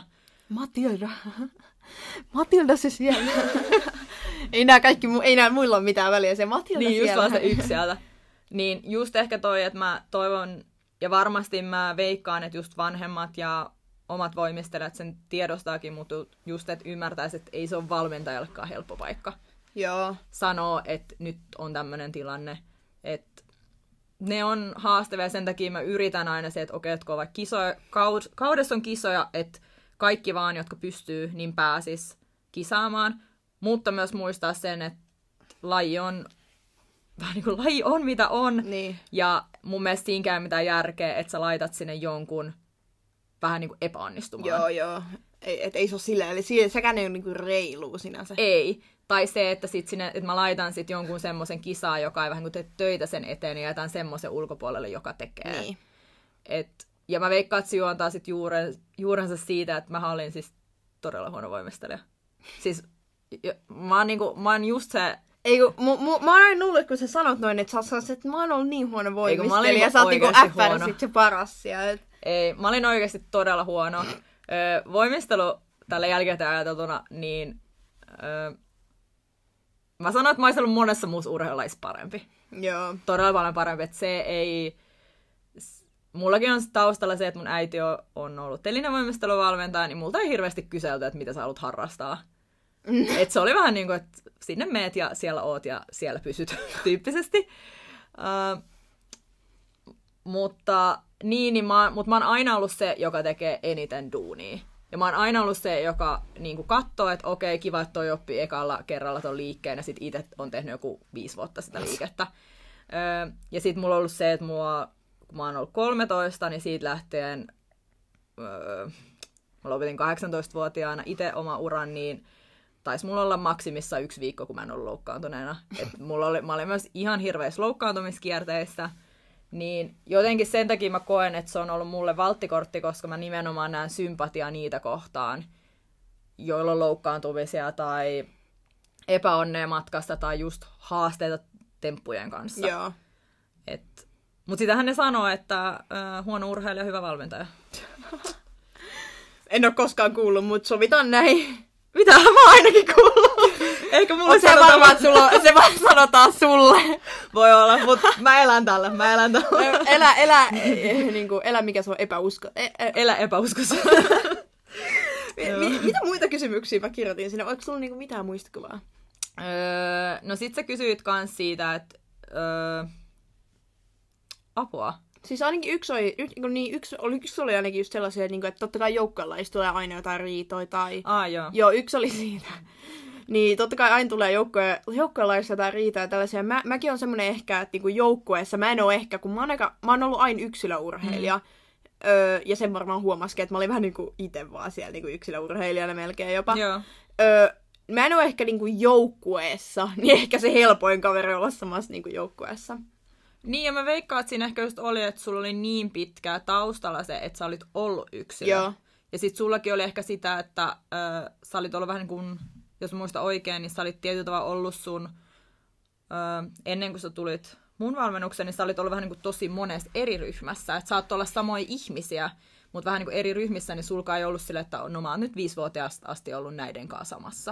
Matilda se siellä. ei nää muilla ole mitään väliä, se Matilda niin, siellä. Niin, just vaan se yksi sieltä. Niin just ehkä toi, että mä toivon, ja varmasti mä veikkaan, että just vanhemmat ja omat voimistelijat sen tiedostaakin, mutta just, että ymmärtäisi, että ei se ole valmentajallekaan helppo paikka. Joo. Sanoo, että nyt on tämmöinen tilanne, että ne on haastavia, sen takia mä yritän aina se, että okei, että kun vaikka kaudessa on kisoja, että kaikki vaan, jotka pystyy, niin pääsis kisaamaan, mutta myös muistaa sen, että laji on mitä on, niin. Ja mun mielestä siinäkään mitään järkeä, että sä laitat sinne jonkun vähän niin kuin epäonnistumaan. Joo. Ei se ole silleen, eli sekään ei ole niinku reilua sinänsä. Ei. Tai se, että, että mä laitan sit jonkun semmoisen kisaa, joka ei vähän kuin tee töitä sen eteen, ja jätän semmoisen ulkopuolelle, joka tekee. Niin. Ja mä veikkaan, että se juontaa sit juurensa siitä, että mä olin siis todella huono voimistelija. Siis mä oon just se... Mä oon aina luullut, kun sä sanot noin, että mä oon ollut niin huono voimistelija, ja sä oot niinku sit se paras siellä. Ei, mä olin oikeasti todella huono. Voimistelu tällä jälkikäteen ajateltuna, niin mä sanoin, että mä olisin ollut monessa muussa urheilulajissa parempi. Joo. Todella paljon parempi, että se ei... Mullakin on taustalla se, että mun äiti on ollut telinevoimisteluvalmentaja, niin multa ei hirveästi kyselty, että mitä sä haluat harrastaa. Et se oli vähän niin kuin, että sinne meet ja siellä oot ja siellä pysyt tyyppisesti. Mutta mä oon aina ollut se, joka tekee eniten duunia. Ja mä oon aina ollut se, joka niin kuin katsoo, että okei, kiva, että toi oppii ekalla kerralla ton liikkeen, ja sit itse on tehnyt joku 5 vuotta sitä liikettä. Ja sit mulla on ollut se, että kun mä oon ollut 13, niin siitä lähtien, mä lopetin 18-vuotiaana itse oma uran, niin taisi mulla olla maksimissa 1 viikko, kun mä en ollut loukkaantuneena. Mä olin myös ihan hirveässä loukkaantumiskierteessä. Niin jotenkin sen takia mä koen, että se on ollut mulle valttikortti, koska mä nimenomaan näen sympatiaa niitä kohtaan, joilla on loukkaantumisia tai epäonnea matkasta tai just haasteita temppujen kanssa. Joo. Mutta sitähän ne sanoo, että huono urheilija hyvä valmentaja. En ole koskaan kuullut, mutta sovitaan näin. Mitä mä ainakin kuullut? Eikä mulle se varmaan, se vaan sanotaan sulle. Voi olla, mutta mä elän tällä. Elä mikä se on epäusko. Elä epäuskossa. Mitä muita kysymyksiä mä kirjoitin sinne? Oliko sulla niinku mitään muistikuvaa? No sit sä kysyit kans siitä, että apua. Siis ainakin yksi oli ainakin just sellaisia, että totta kai joukkueella tulee aina jotain riitoja tai... Joo. Joo, yksi oli siitä. Niin totta kai aina tulee joukkueelaissa jotain riitoja ja tällaisia. Mäkin on semmoinen ehkä, että niinku joukkueessa mä en ole ehkä, kun mä oon ollut aina yksilöurheilija. Ja sen varmaan huomasikin, että mä olin vähän niinku itse vaan siellä niinku yksilöurheilijana melkein jopa. Joo. Mä en ole ehkä niinku joukkueessa, niin ehkä se helpoin kaveri olla samassa niinku joukkueessa. Niin, ja mä veikkaan, että siinä ehkä just oli, että sulla oli niin pitkää taustalla se, että sä olit ollut yksilö. Joo. Ja sit sullakin oli ehkä sitä, että sä olit ollut vähän niin kuin, jos muista oikein, niin sä olit tietyllä tavalla ollut sun, ennen kuin sä tulit mun valmennukseen, niin sä olit ollut vähän niin kuin tosi monessa eri ryhmässä. Että saattoi olla samoja ihmisiä, mutta vähän niin kuin eri ryhmissä, niin sulkaan ei ollut sille, että no mä oon nyt 5-vuotiaasta asti ollut näiden kanssa samassa.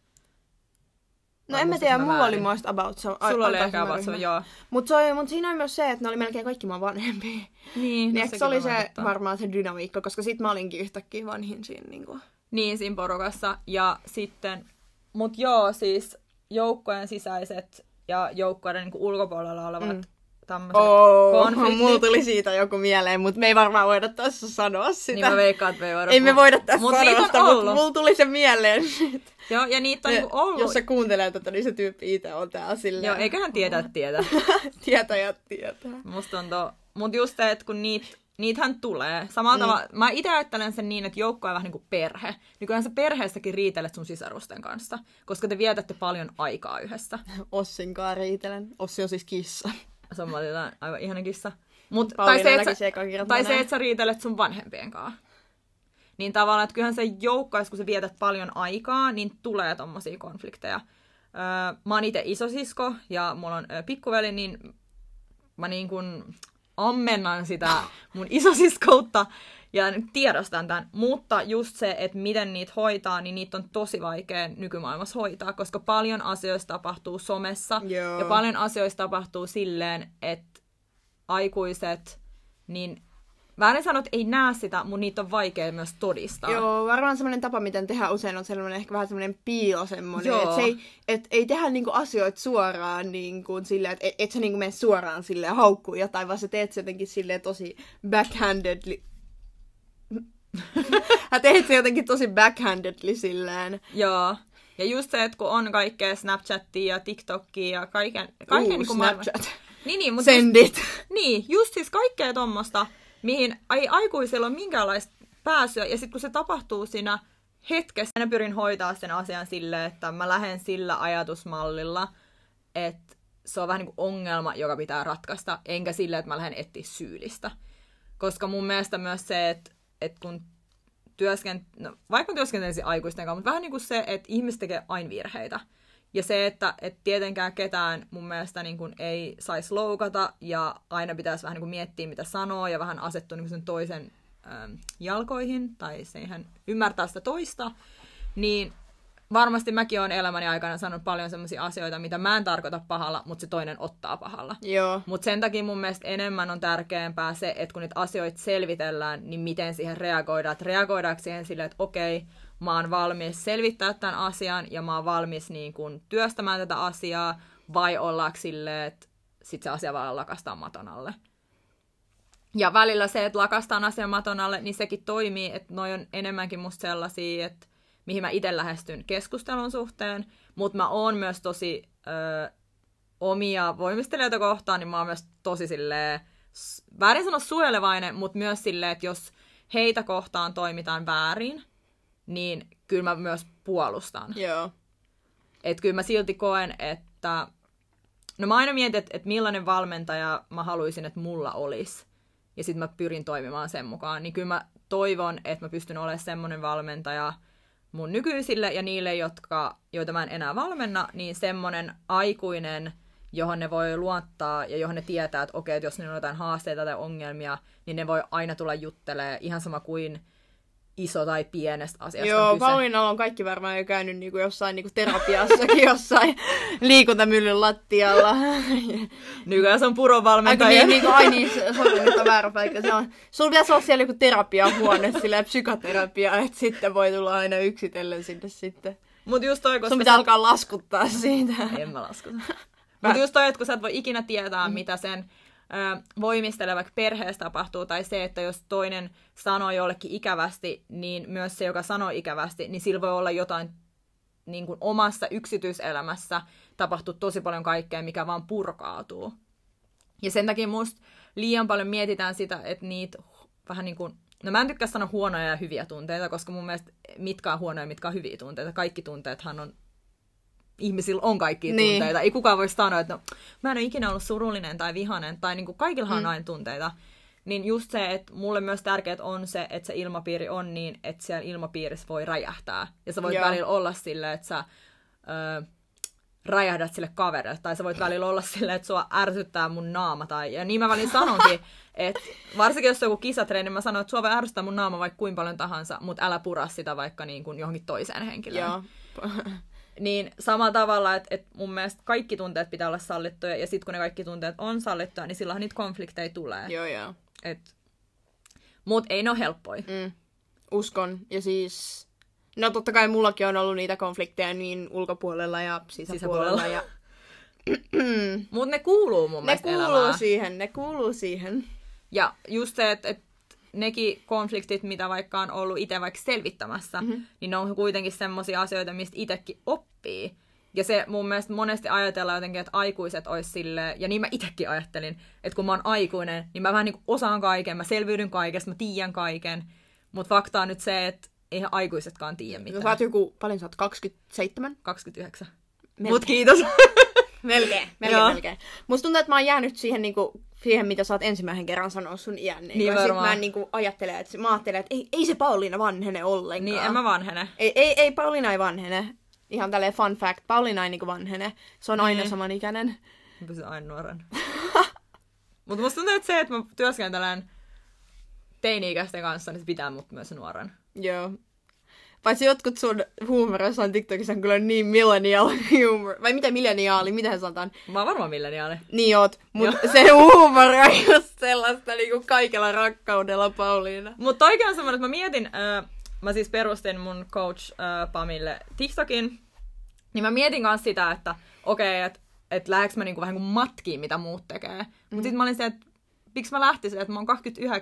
No en mä tiedä, mulla oli muista about some. Sulla oli ehkä about some, joo. Mut siinä oli myös se, että ne oli melkein kaikki mun vanhempia. Niin, ehkä se oli se varmaan se dynamiikka, koska sit mä olinkin yhtäkkiä vanhin siinä niinku. Niin, siinä porukassa. Ja sitten, mut joo, siis joukkojen sisäiset ja joukkojen niinku ulkopuolella olevat tämmöiset konfliktit. Mulla tuli siitä joku mieleen, mutta me ei varmaan voida tässä sanoa sitä. Niin mä veikkaan, että me ei voida Ei me voida tässä sanoa sitä, mutta mulla tuli se mieleen. Joo, ja niitä on niinku ollut. Jos se kuuntelee tätä, niin se tyyppi itse on tää silleen. Joo, eiköhän tietää. Tietäjät tietää. Musta on mut just se, että kun niitähän tulee. Samalla tavalla, mä itse ajattelen sen niin, että joukko on vähän niin kuin perhe. Niin kyllähän sä perheessäkin riitelet sun sisarusten kanssa, koska te vietätte paljon aikaa yhdessä. Ossinkaan riitelen. Ossi on siis kissa. Se on aivan ihana kissa. Tai se, että sä riitelet sun vanhempien kanssa. Niin tavallaan, että kyllähän se joukko, kun sä vietät paljon aikaa, niin tulee tommosia konflikteja. Mä oon itse isosisko ja mulla on pikkuveli, niin mä niin kuin ammennan sitä mun isosiskoutta ja tiedostan tämän. Mutta just se, että miten niitä hoitaa, niin niitä on tosi vaikea nykymaailmassa hoitaa, koska paljon asioista tapahtuu somessa. Joo. Ja paljon asioista tapahtuu silleen, että aikuiset, niin väärin sanot, ei näe sitä, mutta niitä on vaikea myös todistaa. Joo, varmaan semmoinen tapa, miten tehdään usein, on sellainen ehkä vähän semmoinen piilo semmoinen. Että ei tehdä niinku asioita suoraan niinku silleen, että et sä niinku mene suoraan silleen haukkuun jotain, vaan sä teet se jotenkin silleen tosi backhandedly. Sä teet se jotenkin tosi backhandedly silleen. Joo. Ja just se, että kun on kaikkea Snapchatia ja TikTokia ja kaiken niin kuin Snapchat. Niin, mutta Sendit. Niin, just siis kaikkea tommosta, mihin ei aikuisilla ole minkäänlaista pääsyä. Ja sitten kun se tapahtuu siinä hetkessä, mä pyrin hoitaa sen asian silleen, että mä lähden sillä ajatusmallilla, että se on vähän niin kuin ongelma, joka pitää ratkaista, enkä sillä, että mä lähden etsiä syyllistä. Koska mun mielestä myös se, että kun vaikka työskentelisin aikuisten kanssa, mutta vähän niin kuin se, että ihmiset tekee aina virheitä. Ja se, että tietenkään ketään mun mielestä niin kuin ei saisi loukata ja aina pitäisi vähän niin kuin miettiä, mitä sanoo ja vähän asettua niin kuin sen toisen jalkoihin tai siihen ymmärtää sitä toista, niin varmasti mäkin olen elämäni aikana sanonut paljon sellaisia asioita, mitä mä en tarkoita pahalla, mutta se toinen ottaa pahalla. Joo. Mutta sen takia mun mielestä enemmän on tärkeämpää se, että kun niitä asioita selvitellään, niin miten siihen reagoidaan. Että reagoidaanko siihen silleen, että okei, mä oon valmis selvittää tämän asian ja mä oon valmis niin kun työstämään tätä asiaa, vai ollaanko silleen, että sit se asia vaan lakastaa maton alle. Ja välillä se, että lakastaan asian maton alle, niin sekin toimii, että noi on enemmänkin musta sellaisia, että mihin mä itse lähestyn keskustelun suhteen, mutta mä oon myös tosi omia voimistelijoita kohtaan, niin mä oon myös tosi silleen, väärin sanoa suojelevainen, mutta myös silleen, että jos heitä kohtaan toimitaan väärin, niin kyllä mä myös puolustan. Joo. Että kyllä mä silti koen, että no mä aina mietin, että millainen valmentaja mä haluaisin, että mulla olisi. Ja sit mä pyrin toimimaan sen mukaan. Niin kyllä mä toivon, että mä pystyn olemaan semmoinen valmentaja mun nykyisille ja niille, joita mä en enää valmenna, niin semmoinen aikuinen, johon ne voi luottaa ja johon ne tietää, että okei, että jos niillä on jotain haasteita tai ongelmia, niin ne voi aina tulla juttelemaan ihan sama kuin iso tai pienestä asiasta. Joo, Pauliinalla on kaikki varmaan jo käynyt niinku jossain niinku terapiassakin jossain liikuntamyllyn lattialla. Nykyään se on puronvalmentaja. Niin, se on nyt väärä paikka. Sulla pitäisi olla siellä joku terapiahuone, silleen psykoterapia, että sitten voi tulla aina yksitellen sinne sitten. Mut just toi, koska sun pitää alkaa laskuttaa siitä. En mä laskuta. Mutta just toi, että kun sä et voi ikinä tietää, mitä sen voimistele vaikka perheessä tapahtuu, tai se, että jos toinen sanoo jollekin ikävästi, niin myös se, joka sanoo ikävästi, niin sillä voi olla jotain niin kuin omassa yksityiselämässä tapahtuu tosi paljon kaikkea, mikä vaan purkautuu. Ja sen takia musta liian paljon mietitään sitä, että niitä vähän niin kuin, no mä en tykkää sanoa huonoja ja hyviä tunteita, koska mun mielestä mitkä on huonoja ja mitkä on hyviä tunteita. Kaikki tunteethan on, ihmisillä on kaikkia tunteita. Ei kukaan voi sanoa, että no, mä en ole ikinä ollut surullinen tai vihainen, tai niin kuin kaikillahan on aina tunteita. Niin just se, että mulle myös tärkeää on se, että se ilmapiiri on niin, että siellä ilmapiirissä voi räjähtää. Ja sä voit välillä olla silleen, että sä räjähdät sille kaverille, tai sä voit välillä olla silleen, että sua ärsyttää mun naama. Ja niin mä välillä sanonkin, että varsinkin jos on joku kisatreeni, mä sanon, että sua voi ärsyttää mun naama vaikka kuinka paljon tahansa, mutta älä pura sitä vaikka niin kuin johonkin toiseen henkilöön. Joo. Niin samalla tavalla, että mun mielestä kaikki tunteet pitää olla sallittuja, ja sitten kun ne kaikki tunteet on sallittuja, niin silloin niitä konflikteja tulee. Joo. Mut ei ne ole helppoja. Uskon. Ja siis, no totta kai mullakin on ollut niitä konflikteja niin ulkopuolella ja sisäpuolella. Ja Mutta ne kuuluu mun mielestä elämään. Ne kuuluu siihen. Ja just se, että nekin konfliktit, mitä vaikka on ollut itse vaikka selvittämässä, niin ne on kuitenkin semmoisia asioita, mistä itsekin oppii. Ja se mun mielestä monesti ajatellaan jotenkin, että aikuiset olisi silleen, ja niin mä itsekin ajattelin, että kun mä oon aikuinen, niin mä vähän niin kuin osaan kaiken, mä selviydyn kaikesta, mä tiedän kaiken. Mutta fakta on nyt se, että eihän aikuisetkaan tiedä mitään. Sä oot joku, paljon sä oot, 27? 29. Melkein. Mut kiitos. Melkein. Musta tuntuu, että mä oon jäänyt siihen, siihen mitä sä oot ensimmäisen kerran sanonut sun iän. Niin varmaan. varmaan. Mä ajattelen, että ei se Pauliina vanhene ollenkaan. Niin, en mä vanhene. Ei Pauliina ei vanhene. Ihan tälleen fun fact. Pauliina ei vanhene. Se on aina samanikäinen. Mä pysyn aina nuoren. Mutta musta tuntuu, että se, että mä työskentelen teini-ikäisten kanssa, niin se pitää mut myös nuoren. Joo. Paitsi jotkut sun huumorissa on TikTokissa on kyllä niin millennial humor. Vai mitä milleniaali? Mitä sanotaan? Mä oon varmaan milleniaali. Niin oot. Mut se huumori on just sellaista niinku kaikella rakkaudella, Pauliina. Mut oikein on semmoinen, että mä mietin, mä siis perustin mun coach Pamille TikTokin, niin mä mietin kanssa sitä, että okei, että lähdekö mä niinku vähän kuin matkiin, mitä muut tekee. Mut sit mä olin se, että miksi mä lähtisin, että mä oon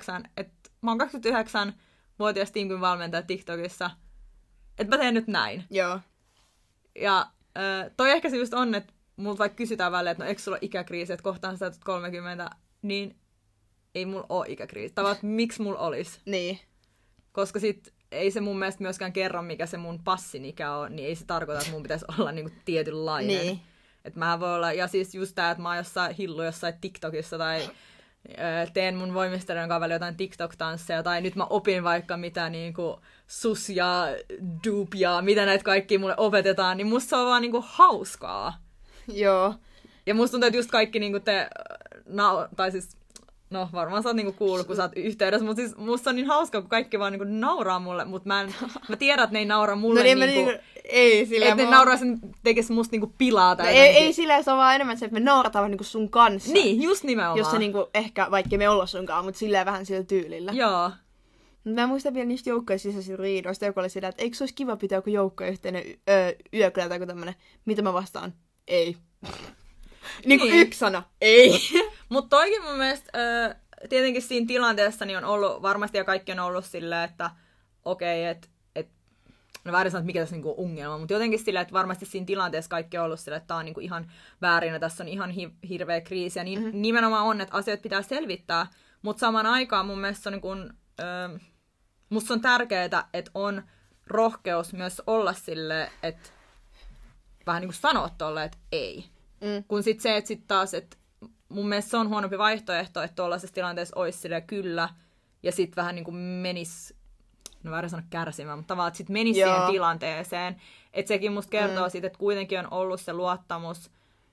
29-vuotias Team valmentaja TikTokissa, että mä teen nyt näin. Joo. Ja toi ehkä se just on, että multa vaikka kysytään välillä, että no eikö sulla ikäkriisi, että kohtaan sä 30, niin ei mulla ole ikäkriisi. Tavallaan, että miksi mulla olisi. Niin. Koska sit ei se mun mielestä myöskään kerro, mikä se mun passin ikä on, niin ei se tarkoita, että mun pitäisi olla niinku tietynlainen. Niin. Että mä voi olla, ja siis just tää, että mä oon jossain jossain TikTokissa tai teen mun voimistelijan kanssa jotain TikTok-tansseja, tai nyt mä opin vaikka mitä niinku sus ja dupe ja mitä näitä kaikkia mulle opetetaan, niin musta se on vaan niinku hauskaa. Joo. Ja musta tuntuu, että just kaikki niinku tai siis, no varmaan sä oot niinku kuullut, kun sä oot yhteydessä, mutta siis musta on niin hauskaa, kun kaikki vaan niinku nauraa mulle, mutta mä tiedän, että ne ei naura mulle no niin, ei sillä että ne nauraa sen tekis musta niinku pilaa tai ei sillä, se on vaan enemmän se, että me naurataan niinku sun kanssa. Niin, just nimenomaan. Jossa niinku ehkä, vaikka me olla sunkaan, mutta sillä vähän sillä tyylillä. Joo. Mä muistan vielä niistä joukkojen sisäisistä riidoista, joka oli sitä, että eikö se olisi kiva pitää joku joukkojen yhteinen yökylä tai joku tämmönen. Mitä mä vastaan? Ei. Niinku yksi sana. Ei. Mutta toikin mun mielestä, tietenkin siinä tilanteessa niin on ollut, varmasti ja kaikki on ollut silleen, että okei, että no väärin sanoa, että mikä tässä niinku ongelma, mutta jotenkin silleen, että varmasti siinä tilanteessa kaikki on ollut silleen, että tää on niinku ihan väärin ja tässä on ihan hirveä kriisi. Ja niin, nimenomaan on, että asiat pitää selvittää, mutta samaan aikaan mun mielestä on, niinku, musta on tärkeää, että on rohkeus myös olla silleen, että vähän niin kuin sanoa tolle, että ei. Kun sit se, että sit taas, että mun mielestä se on huonompi vaihtoehto, että tuollaisessa tilanteessa olisi silleen kyllä, ja sit vähän niin kuin menis, no väärin sanoa kärsimään, mutta tavallaan, että sit menisi siihen tilanteeseen. Että sekin musta kertoo siitä, että kuitenkin on ollut se luottamus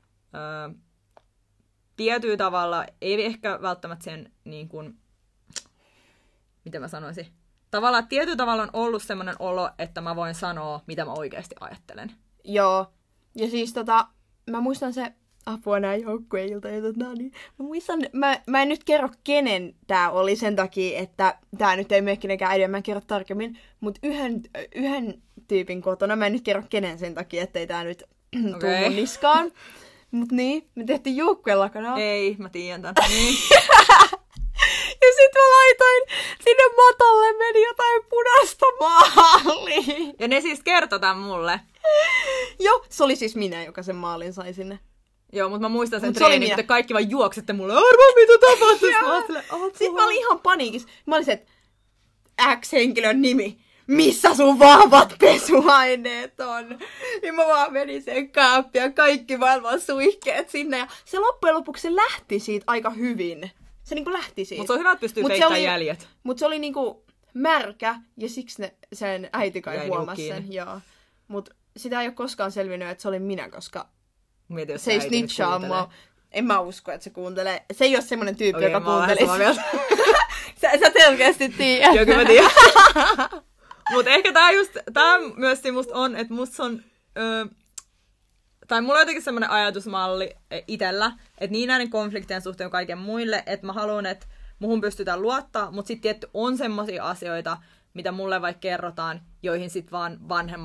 tietyllä tavalla, ei ehkä välttämättä sen niin kuin, miten mä sanoisin, tavallaan tietyllä tavalla on ollut semmoinen olo, että mä voin sanoa, mitä mä oikeasti ajattelen. Joo. Ja siis mä muistan se, apua nää joukkueiltajutut, niin mä muistan, mä en nyt kerro kenen tää oli sen takia, että tää nyt ei mene kenenkään äidin, mä en kerro tarkemmin, mutta yhden tyypin kotona, mä en nyt kerro kenen sen takia, ettei tää nyt tuu mun niskaan. Mut niin, me tehtiin joukkuelakanaa. Ei, mä tiedän tämän. Niin. Ja sit mä laitoin sinne matolle, meni jotain punaista maalia. Ja ne siis kertoi tämän mulle. Joo, se oli siis minä, joka sen maalin sai sinne. Joo, mutta mä muistan sen treenin, kun te kaikki vaan juoksette mulle, arvaa mitä tapahtuisi. Sitten mä olin ihan paniikissa. Mä olin se, että X-henkilön nimi. Missä sun vahvat pesuaineet on? Niin mä vaan menin sen kaappiin ja kaikki maailman suihkeet sinne. Ja se loppujen lopuksi se lähti siitä aika hyvin. Se niinku lähti siitä. Mutta se on hyvä, että pystyy peittämään jäljet. Mutta se oli niinku märkä ja siksi sen äiti kai huomasi sen. Joo. Mut sitä ei ole koskaan selvinnyt, että se oli minä, koska mietin, se ei snitchaa mua. En mä usko, että se kuuntelee. Se ei ole semmonen tyyppi, joka kuuntelisi. Sä selkeästi tiedät. Joo, kyllä mä tiedän. Mut ehkä tää myös musta on, että musta on, tai mulla on jotenkin semmonen ajatusmalli itellä, että niin näiden konfliktien suhteen kaiken muille, että mä haluan, että muhun pystytään luottaa, mutta sitten tietty on semmosia asioita, mitä mulle vaikka kerrotaan, joihin sit vaan vanhemmat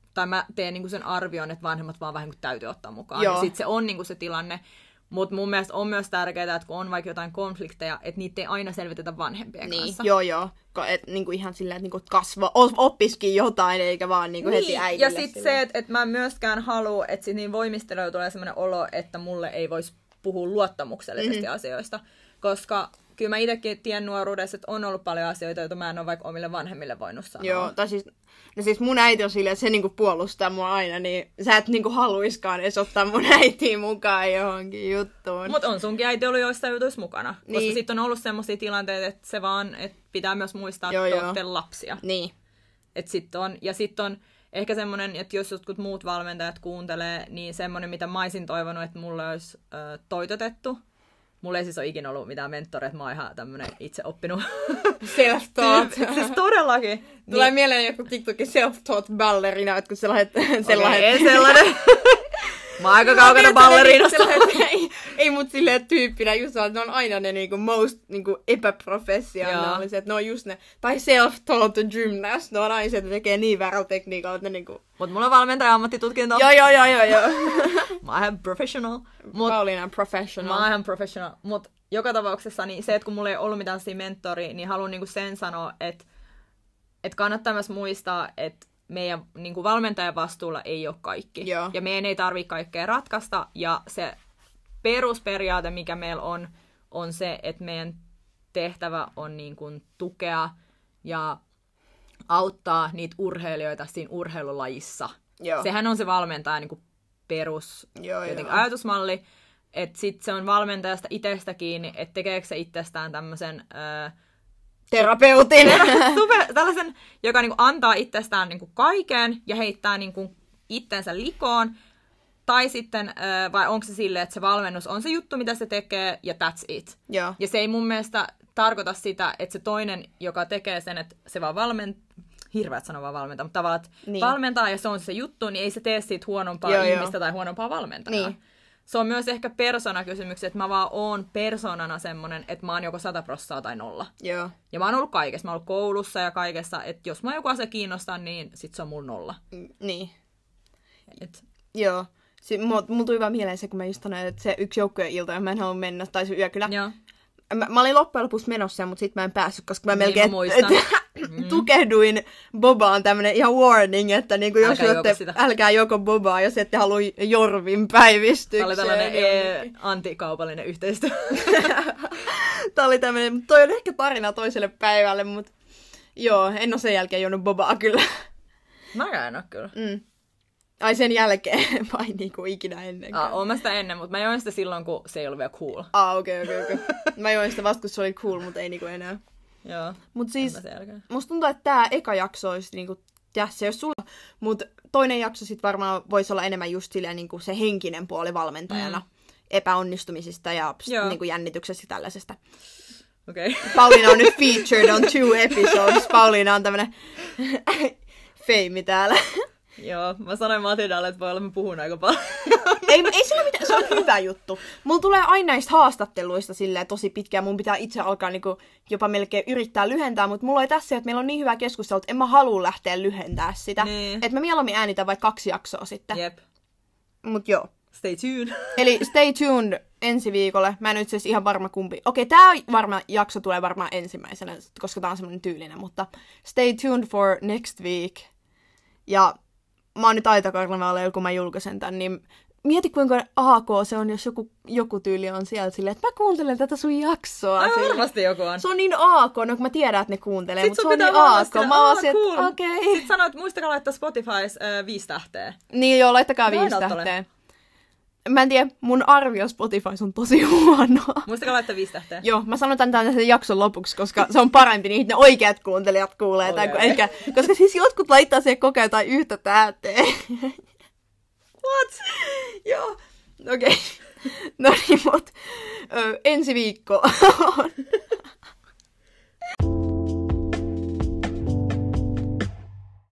tai mä teen niinku sen arvion, että vanhemmat vaan vähän niin kuin täytyy ottaa mukaan. Joo. Ja sit se on niinku se tilanne. Mutta mun mielestä on myös tärkeää, että kun on vaikka jotain konflikteja, että niitä ei aina selvitetä vanhempien kanssa. Joo. Et, niinku ihan silleen, että niinku oppiskin jotain, eikä vaan niinku heti äidille. Ja sitten se, että mä en myöskään halua, että sit niin voimistelijoilla tulee sellainen olo, että mulle ei voisi puhua luottamuksellisesti asioista. Koska kyllä mä itsekin tiedän nuoruudessa, että on ollut paljon asioita, joita mä en ole vaikka omille vanhemmille voinut sanoa. Joo, tai siis mun äiti on silleen, että se niinku puolustaa mua aina, niin sä et niinku haluiskaan edes ottaa mun äitiä mukaan johonkin juttuun. Mutta on sunkin äiti ollut joissain jutuissa mukana. Niin. Koska sitten on ollut semmoisia tilanteita, että se vaan, että pitää myös muistaa, että te ootte lapsia. Niin. Ja sitten on ehkä semmoinen, että jos jotkut muut valmentajat kuuntelee, niin semmoinen, mitä mä olisin toivonut, että mulle olisi toitotettu. Mulla ei siis ole ikinä ollut mitään mentoreita, mä oon ihan tämmönen itse oppinut. Self-taught. Siis todellakin. Tulee mieleen joku TikTokin self-taught ballerina, että kun sä lähet Ei sellainen. Mä oon aika kaukana ballerinasta. Ei mut silleen tyyppinä just että ne on aina ne niinku most niinku epäprofessionaaliset, että ne on just ne, tai self-taught gymnast, ne on aina se, että tekee niin väärällä tekniikalla, että ne niinku... Mut mulla on valmentaja ammattitutkinto. Joo. Mä oon ihan professional. Pauliina on professional. Mä oon ihan professional. Mut joka tapauksessa niin se, että kun mulla ei ollut mitään mentoria, niin haluan niinku sen sanoa, että kannattaa myös muistaa, että meidän niin kuin valmentajan vastuulla ei ole kaikki. Joo. Ja meidän ei tarvitse kaikkea ratkaista. Ja se perusperiaate, mikä meillä on se, että meidän tehtävä on niin kuin tukea ja auttaa niitä urheilijoita siinä urheilulajissa. Joo. Sehän on se valmentajan niin kuin ajatusmalli. Että sitten se on valmentajasta itsestä kiinni, että tekeekö se itsestään tämmöisen... terapeutin. Tällaisen, joka niinku antaa itsestään niinku kaiken ja heittää niinku itsensä likoon. Tai sitten, vai onko se silleen, että se valmennus on se juttu, mitä se tekee, ja that's it. Joo. Ja se ei mun mielestä tarkoita sitä, että se toinen, joka tekee sen, että se vaan hirveät sanoa vaan valmentaa, mutta tavallaan, että valmentaa ja se on se juttu, niin ei se tee siitä huonompaa ihmistä tai huonompaa valmentajaa. Niin. Se on myös ehkä persoonakysymyksiä, että mä vaan oon persoonana semmonen, että mä oon joko 100% tai 0. Joo. Ja mä oon ollut kaikessa. Mä oon ollut koulussa ja kaikessa, että jos mä joku asia kiinnostaa, niin sit se on mulla 0. Niin. Et. Joo. Mulla tuli vaan mieleen se, kun mä just sanoin, että se yksi joukkojen ilta, ja mä en halua mennä, tai se yökylä. Joo. Mä olin loppujen lopuksi menossa, mutta sit mä en päässyt, koska mä melkein mä tukehduin Bobaan tämmönen ihan warning, että niinku jos älkää joko Bobaa, jos ette halua Jorvin päivystykseen. Tämä oli tällainen antikaupallinen yhteistyö. Tämä oli tämmönen, mutta toi on ehkä tarina toiselle päivälle, mutta joo, en ole sen jälkeen juonut Bobaa kyllä. Mä en oo kyllä. Ai sen jälkeen, vai niinku ikinä ennenkään? Oon mä sitä ennen, mutta mä join sitä silloin, kun se ei ollut vielä cool. Okei. Mä join sitä vasta, kun se oli cool, mutta ei niinku enää. Joo. Mut siis, musta tuntuu, että tää eka jakso olisi niinku tässä, jos sulla... Mut toinen jakso sit varmaan voisi olla enemmän just silleen niinku se henkinen puoli valmentajana. Epäonnistumisista ja niinku jännityksestä ja tällaisesta. Okei. Pauliina on nyt featured on 2 episodes. Pauliina on tämmönen feimi täällä. Joo, mä sanoin Matildalle, että voi olla, mä puhun aika paljon. Ei sillä mitään, se on hyvä juttu. Mulla tulee aina näistä haastatteluista silleen tosi pitkään, mun pitää itse alkaa niinku jopa melkein yrittää lyhentää, mutta mulla oli tässä, että meillä on niin hyvä keskustelu, että en mä halua lähteä lyhentää sitä. Niin. Että mä mieluummin äänitän vaikka 2 jaksoa sitten. Jep. Mut joo. Stay tuned. Eli stay tuned ensi viikolle. Mä en nyt siis ihan varma kumpi. Okei, tää jakso tulee varmaan ensimmäisenä, koska tää on semmonen tyylinen, mutta stay tuned for next week. Ja mä oon nyt aitokarnavaaleilla, kun mä julkaisen tän, niin mieti kuinka AK se on, jos joku tyyli on siellä silleen, että mä kuuntelen tätä sun jaksoa. Varmasti joku on. Se on niin AK, no kun mä tiedän, että ne kuuntelee, mutta se on niin AK. Mä oon se, cool. okei. Sitten sanoit, että muistakaa laittaa Spotifys 5 tähteä. Niin joo, laittakaa 5 tähteä. Mä en tiedä, mun arvio Spotifys on tosi huonoa. Muistakaa laittaa 5 tähteä. Joo, mä sanon tämän sen jakson lopuksi, koska se on parempi, niin ne oikeat kuuntelijat kuulee. Okay. Ehkä, koska siis jotkut laittaa siihen koko ajan 1 tähteä. What? Joo, okei. No niin, mut ensi viikko on